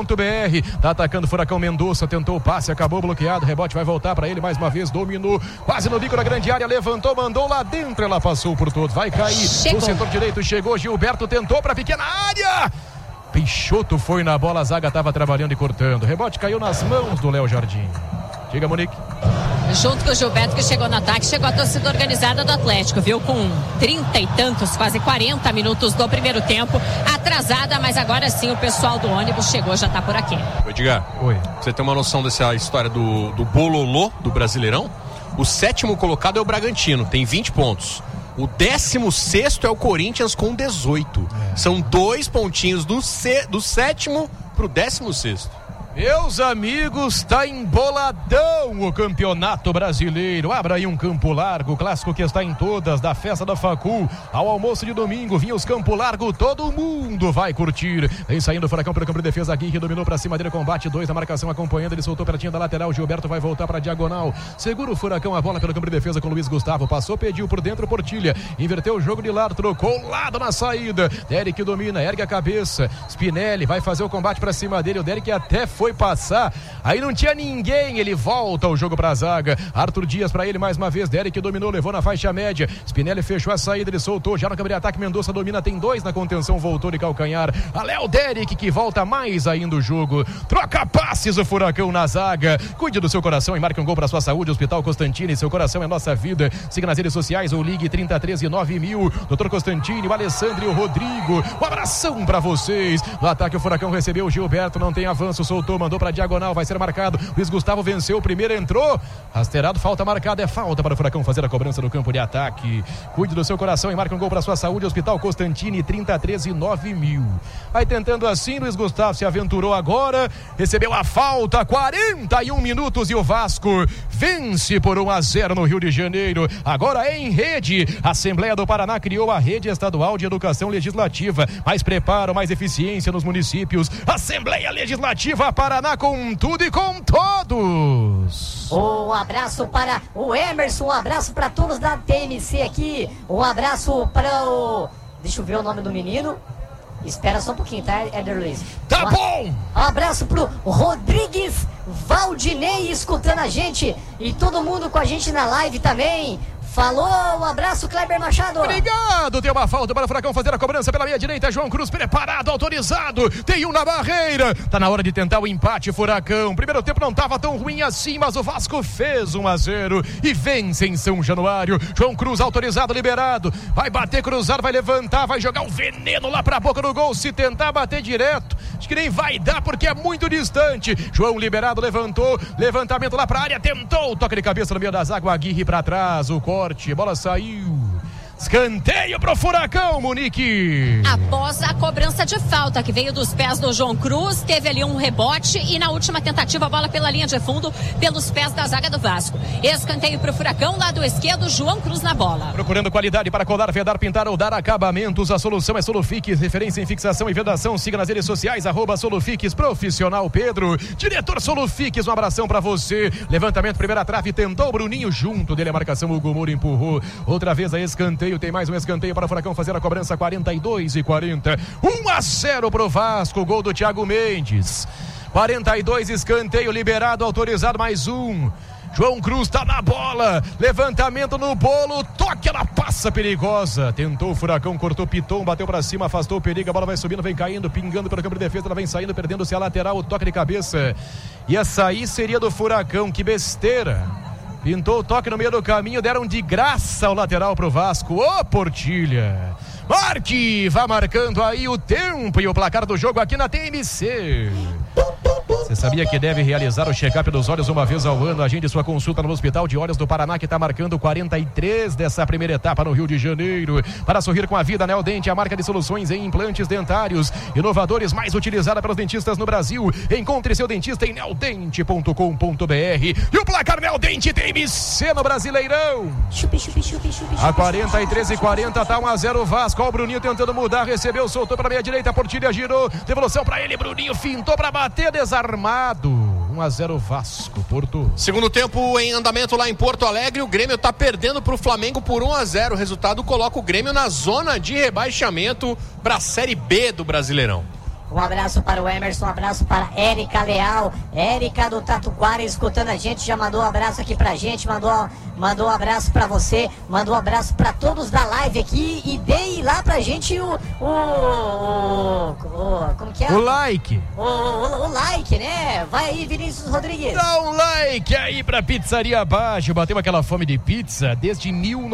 Tá atacando o Furacão Mendonça, tentou o passe, acabou bloqueado. Rebote vai voltar para ele mais uma vez. Dominou quase no bico da grande área, levantou, mandou lá dentro. Ela passou por todos. Vai cair no setor direito. Chegou Gilberto, tentou para a pequena área. Peixoto foi na bola, a zaga estava trabalhando e cortando. Rebote caiu nas mãos do Léo Jardim. Diga, Monique. Junto com o Gilberto, que chegou no ataque, chegou a torcida organizada do Atlético, viu? Com 30 e tantos, quase 40 minutos do primeiro tempo. Atrasada, mas agora sim o pessoal do ônibus chegou, já tá por aqui. Edgar, oi. Você tem uma noção dessa história do bololô do Brasileirão? O 7º colocado é o Bragantino, tem 20 pontos. O 16º é o Corinthians com 18. São 2 pontinhos do 7º pro 16º. Meus amigos, tá emboladão o Campeonato Brasileiro. Abra aí um Campo Largo, clássico que está em todas, da festa da Facul ao almoço de domingo. Vinha os Campo Largo, todo mundo vai curtir. Vem saindo o Furacão pelo campo de defesa, Aguirre dominou pra cima dele, combate 2 na marcação acompanhando, ele soltou pertinho da lateral, Gilberto vai voltar pra diagonal, segura o Furacão, a bola pelo campo de defesa com Luiz Gustavo, passou, pediu por dentro, Portilha, inverteu o jogo de lado, trocou o lado na saída, Derek domina, ergue a cabeça, Spinelli vai fazer o combate pra cima dele, o Derek até foi passar, aí não tinha ninguém, ele volta o jogo pra zaga, Arthur Dias pra ele mais uma vez, Derek dominou, levou na faixa média, Spinelli fechou a saída, ele soltou, já no campo de ataque, Mendonça domina, tem 2 na contenção, voltou de calcanhar, a Léo Derek que volta mais ainda o jogo, troca passes o Furacão na zaga, cuide do seu coração e marque um gol pra sua saúde, Hospital Constantini, seu coração é nossa vida, siga nas redes sociais ou ligue 3013 9000, Dr. Constantini, o Alessandro e o Rodrigo, um abração pra vocês, no ataque o Furacão recebeu o Gilberto, não tem avanço, soltou, mandou pra diagonal, vai ser marcado, Luiz Gustavo venceu, o primeiro entrou, rasteirado, falta marcada, é falta para o Furacão fazer a cobrança do campo de ataque, cuide do seu coração e marque um gol para sua saúde, Hospital Constantini, 3013 9000, vai tentando assim, Luiz Gustavo se aventurou agora, recebeu a falta, 41 minutos e o Vasco vence por 1-0 no Rio de Janeiro, agora é em rede, a Assembleia do Paraná criou a Rede Estadual de Educação Legislativa, mais preparo, mais eficiência nos municípios, Assembleia Legislativa Paraná com tudo e com todos. Um abraço para o Emerson, um abraço para todos da TMC aqui, um abraço para o... Deixa eu ver o nome do menino. Espera só um pouquinho, tá, Éder Luiz? Tá bom! Um abraço pro Rodrigues Valdinei escutando a gente e todo mundo com a gente na live também. Falou, um abraço, Kleber Machado. Obrigado, tem uma falta para o Furacão fazer a cobrança pela meia direita, João Cruz preparado, autorizado, tem um na barreira, tá na hora de tentar o empate, Furacão, primeiro tempo não tava tão ruim assim, mas o Vasco fez 1-0 e vence em São Januário, João Cruz autorizado, liberado, vai bater cruzado, vai levantar, vai jogar o veneno lá pra boca do gol, se tentar bater direto, acho que nem vai dar porque é muito distante, João liberado, levantou, levantamento lá pra área, tentou, toque de cabeça no meio da zaga, o Aguirre pra trás, o corte, bola saiu, escanteio pro Furacão, Monique. Após a cobrança de falta que veio dos pés do João Cruz, teve ali um rebote e na última tentativa a bola pela linha de fundo, pelos pés da zaga do Vasco. Escanteio pro Furacão, lado esquerdo, João Cruz na bola. Procurando qualidade para colar, vedar, pintar ou dar acabamentos, a solução é Solufix, referência em fixação e vedação, siga nas redes sociais, @Solufix, profissional Pedro, diretor Solufix, um abração pra você, levantamento, primeira trave, tentou o Bruninho, junto dele a marcação, o Gomuro empurrou, outra vez a escanteio, tem mais um escanteio para o Furacão fazer a cobrança, 42-40, 1-0 pro Vasco, gol do Thiago Mendes, 42, escanteio liberado, autorizado, mais um, João Cruz tá na bola, levantamento no bolo, toque, ela passa perigosa, tentou o Furacão, cortou Piton, bateu pra cima, afastou o perigo, a bola vai subindo, vem caindo, pingando pelo campo de defesa, ela vem saindo, perdendo-se a lateral, o toque de cabeça, e essa aí seria do Furacão, que besteira. Pintou o toque no meio do caminho, deram de graça o lateral pro Vasco. Ô, Portilha! Marque! Vá marcando aí o tempo e o placar do jogo aqui na TMC. Você sabia que deve realizar o check-up dos olhos uma vez ao ano? Agende sua consulta no Hospital de Olhos do Paraná, que está marcando 43 dessa primeira etapa no Rio de Janeiro. Para sorrir com a vida, Neodente, a marca de soluções em implantes dentários inovadores mais utilizada pelos dentistas no Brasil. Encontre seu dentista em neodente.com.br. E o placar Neodente TMC no Brasileirão. A 43:40 tá 1-0 Vasco. Ó, o Bruninho tentando mudar, recebeu, soltou para meia direita, Portilha girou, devolução para ele, Bruninho fintou para bater, desarmado. 1-0 Vasco, Porto. Segundo tempo em andamento lá em Porto Alegre, o Grêmio tá perdendo pro Flamengo por 1-0. O resultado coloca o Grêmio na zona de rebaixamento para a Série B do Brasileirão. Um abraço para o Emerson, um abraço para Érica Leal, Érica do Tatuquara escutando a gente, já mandou um abraço aqui pra gente, mandou um abraço pra você, mandou um abraço pra todos da live aqui e dei lá pra gente como que é? O like. O like, né? Vai aí, Vinícius Rodrigues. Dá um like aí pra Pizzaria Baggio, bateu aquela fome de pizza desde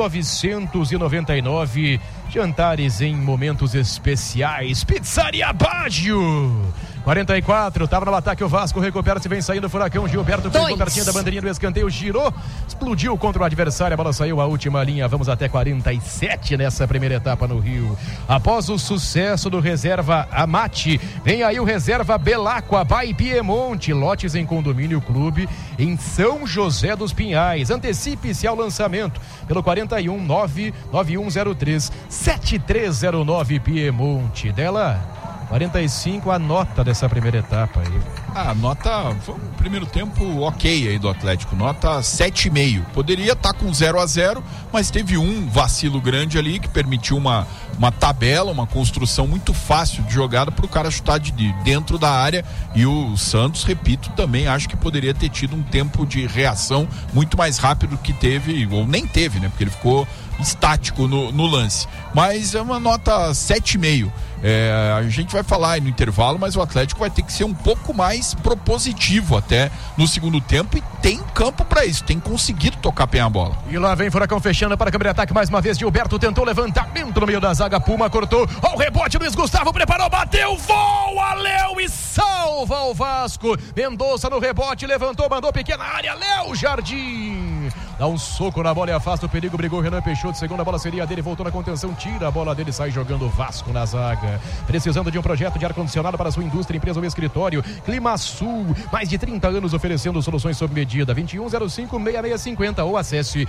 1999. Jantares em momentos especiais. Pizzaria Baggio. 44, tava no ataque o Vasco, recupera-se, vem saindo o Furacão, Gilberto ficou pertinho da bandeirinha do escanteio, girou, explodiu contra o adversário, a bola saiu à última linha, vamos até 47 nessa primeira etapa no Rio. Após o sucesso do reserva Amati, vem aí o reserva Belacqua, by Piemonte, lotes em condomínio clube em São José dos Pinhais. Antecipe-se ao lançamento pelo 41 99103 7309 Piemonte. Dela 45, a nota dessa primeira etapa aí. A nota foi um primeiro tempo ok aí do Atlético, nota 7,5. Poderia estar com 0-0, mas teve um vacilo grande ali que permitiu uma tabela, uma construção muito fácil de jogada para o cara chutar de dentro da área. E o Santos, repito, também acho que poderia ter tido um tempo de reação muito mais rápido que teve, ou nem teve, né? Porque ele ficou estático no lance. Mas é uma nota 7,5. A gente vai falar aí no intervalo, mas o Atlético vai ter que ser um pouco mais propositivo até no segundo tempo e tem campo para isso, tem conseguido tocar bem a bola. E lá vem Furacão fechando para a câmera de ataque mais uma vez. Gilberto tentou levantamento no meio da zaga, Puma cortou, ó o rebote, Luiz Gustavo preparou, bateu, voa, Léo e salva o Vasco. Mendonça no rebote, levantou, mandou pequena área, Léo Jardim dá um soco na bola e afasta o perigo, brigou Renan Peixoto, segunda bola seria dele, voltou na contenção, tira a bola dele, sai jogando o Vasco na zaga. Precisando de um projeto de ar-condicionado para sua indústria, empresa ou escritório, Climasul, mais de 30 anos oferecendo soluções sob medida, 2105-6650 ou acesse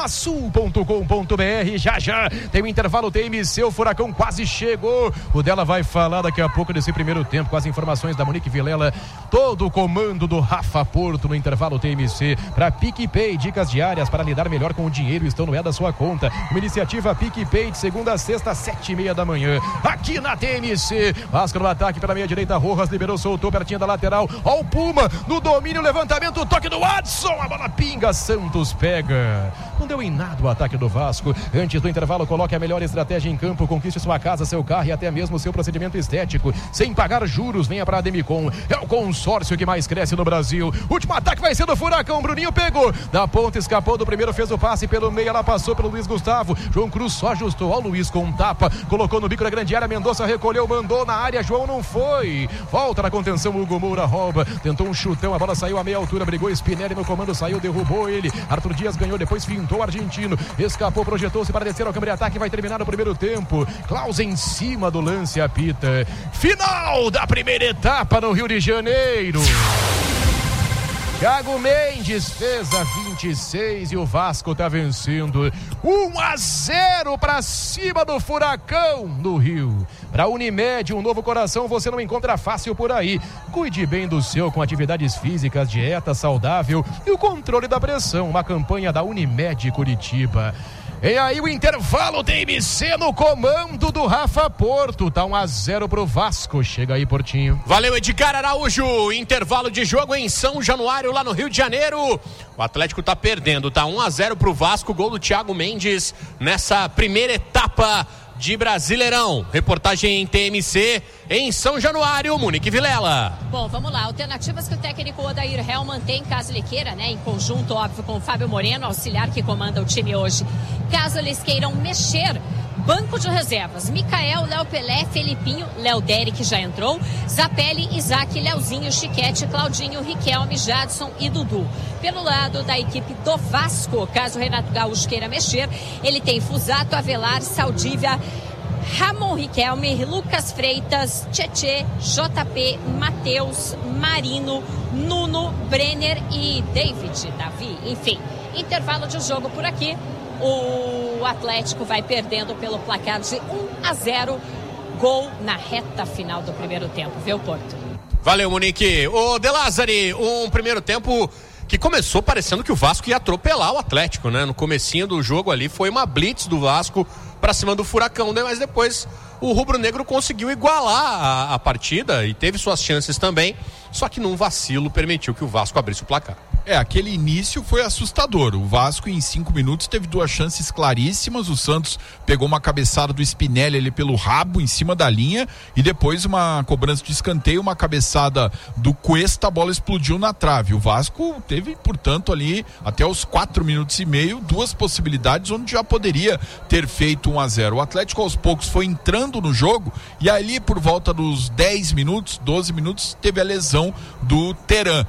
climasul.com.br. Já tem o intervalo TMC, o Furacão quase chegou, o dela vai falar daqui a pouco desse primeiro tempo com as informações da Monique Vilela, todo o comando do Rafa Porto no intervalo TMC para PicPay, dicas diárias para lidar melhor com o dinheiro estão no da sua conta, uma iniciativa PicPay de segunda a sexta, 7h30 da manhã, aqui na TMC. Vasco no ataque pela meia direita, Rojas liberou, soltou pertinho da lateral, ó o Puma no domínio, levantamento, toque do Watson, a bola pinga, Santos pega, não deu em nada o ataque do Vasco. Antes do intervalo, coloque a melhor estratégia em campo, conquiste sua casa, seu carro e até mesmo seu procedimento estético sem pagar juros. Venha para a Demicon, é o consórcio que mais cresce no Brasil. Último ataque vai ser do Furacão, Bruninho pegou da ponta, escapou do primeiro, fez o passe pelo meio, ela passou pelo Luiz Gustavo, João Cruz só ajustou, ó o Luiz com um tapa, colocou no bico da grande área, Mendonça recolheu, mandou na área, João não foi, volta na contenção, Hugo Moura rouba, tentou um chutão, a bola saiu a meia altura, brigou Spinelli no comando, saiu, derrubou ele, Arthur Dias ganhou, depois fintou o argentino, escapou, projetou-se para descer ao câmara de ataque, vai terminar o primeiro tempo. Klaus em cima do lance, apita. Final da primeira etapa no Rio de Janeiro. Thiago Mendes fez a 26 e o Vasco tá vencendo 1-0 para cima do Furacão no Rio. Para Unimed, um novo coração você não encontra fácil por aí. Cuide bem do seu com atividades físicas, dieta saudável e o controle da pressão. Uma campanha da Unimed Curitiba. E aí o intervalo TMC no comando do Rafa Porto, tá 1-0 pro Vasco, chega aí Portinho. Valeu Edgar Araújo, intervalo de jogo em São Januário lá no Rio de Janeiro, o Atlético tá perdendo, tá 1-0 pro Vasco, gol do Thiago Mendes nessa primeira etapa de Brasileirão. Reportagem em TMC em São Januário, Monique Vilela. Bom, vamos lá. Alternativas que o técnico Odair Hell mantém caso ele queira, né? Em conjunto, óbvio, com o Fábio Moreno, auxiliar que comanda o time hoje. Caso eles queiram mexer Banco de reservas: Micael, Léo Pelé, Felipinho, Léo Derek já entrou, Zapelli, Isaac, Leozinho, Chiquete, Claudinho, Riquelme, Jadson e Dudu. Pelo lado da equipe do Vasco, caso o Renato Gaúcho queira mexer, ele tem Fusato, Avelar, Saldívia, Ramon Riquelme, Lucas Freitas, Tchê, JP, Matheus, Marino, Nuno, Brenner e Davi. Enfim, intervalo de jogo por aqui. O Atlético vai perdendo pelo placar de 1-0. Gol na reta final do primeiro tempo, viu, Porto? Valeu, Monique. Ô, De Lázari, um primeiro tempo que começou parecendo que o Vasco ia atropelar o Atlético, né? No comecinho do jogo ali foi uma blitz do Vasco para cima do Furacão, né? Mas depois o rubro-negro conseguiu igualar a partida e teve suas chances também, só que num vacilo permitiu que o Vasco abrisse o placar. Aquele início foi assustador. O Vasco em 5 minutos teve 2 chances claríssimas. O Santos pegou uma cabeçada do Spinelli ali pelo rabo em cima da linha e depois uma cobrança de escanteio, uma cabeçada do Cuesta, a bola explodiu na trave. O Vasco teve, portanto, ali até os 4 minutos e meio 2 possibilidades onde já poderia ter feito 1-0. O Atlético aos poucos foi entrando no jogo e ali por volta dos 10 minutos, 12 minutos, teve a lesão do Teran.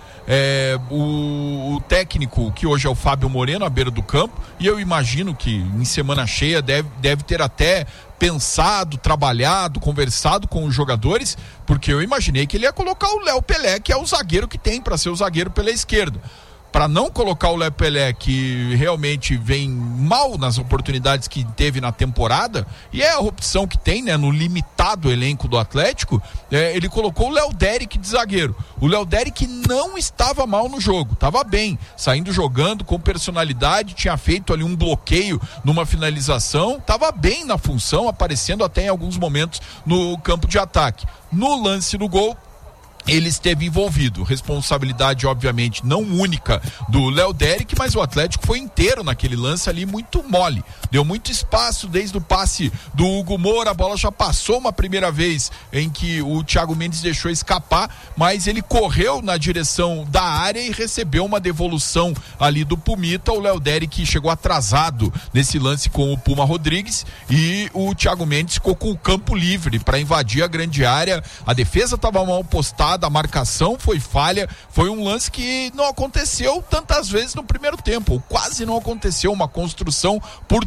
O técnico, que hoje é o Fábio Moreno, à beira do campo, e eu imagino que em semana cheia deve ter até pensado, trabalhado, conversado com os jogadores, porque eu imaginei que ele ia colocar o Léo Pelé, que é o zagueiro que tem para ser o zagueiro pela esquerda. Para não colocar o Léo Pelé, que realmente vem mal nas oportunidades que teve na temporada, e é a opção que tem, né, no limitado elenco do Atlético, ele colocou o Léo Derek de zagueiro. O Léo Derek não estava mal no jogo, estava bem, saindo jogando com personalidade, tinha feito ali um bloqueio numa finalização, estava bem na função, aparecendo até em alguns momentos no campo de ataque. No lance do gol, ele esteve envolvido, responsabilidade obviamente não única do Léo Derek, mas o Atlético foi inteiro naquele lance ali, muito mole, deu muito espaço desde o passe do Hugo Moura, a bola já passou uma primeira vez em que o Thiago Mendes deixou escapar, mas ele correu na direção da área e recebeu uma devolução ali do Pumita. O Léo Derek chegou atrasado nesse lance com o Puma Rodrigues e o Thiago Mendes ficou com o campo livre para invadir a grande área. A defesa estava mal postada, a marcação foi falha, foi um lance que não aconteceu tantas vezes no primeiro tempo, quase não aconteceu, uma construção por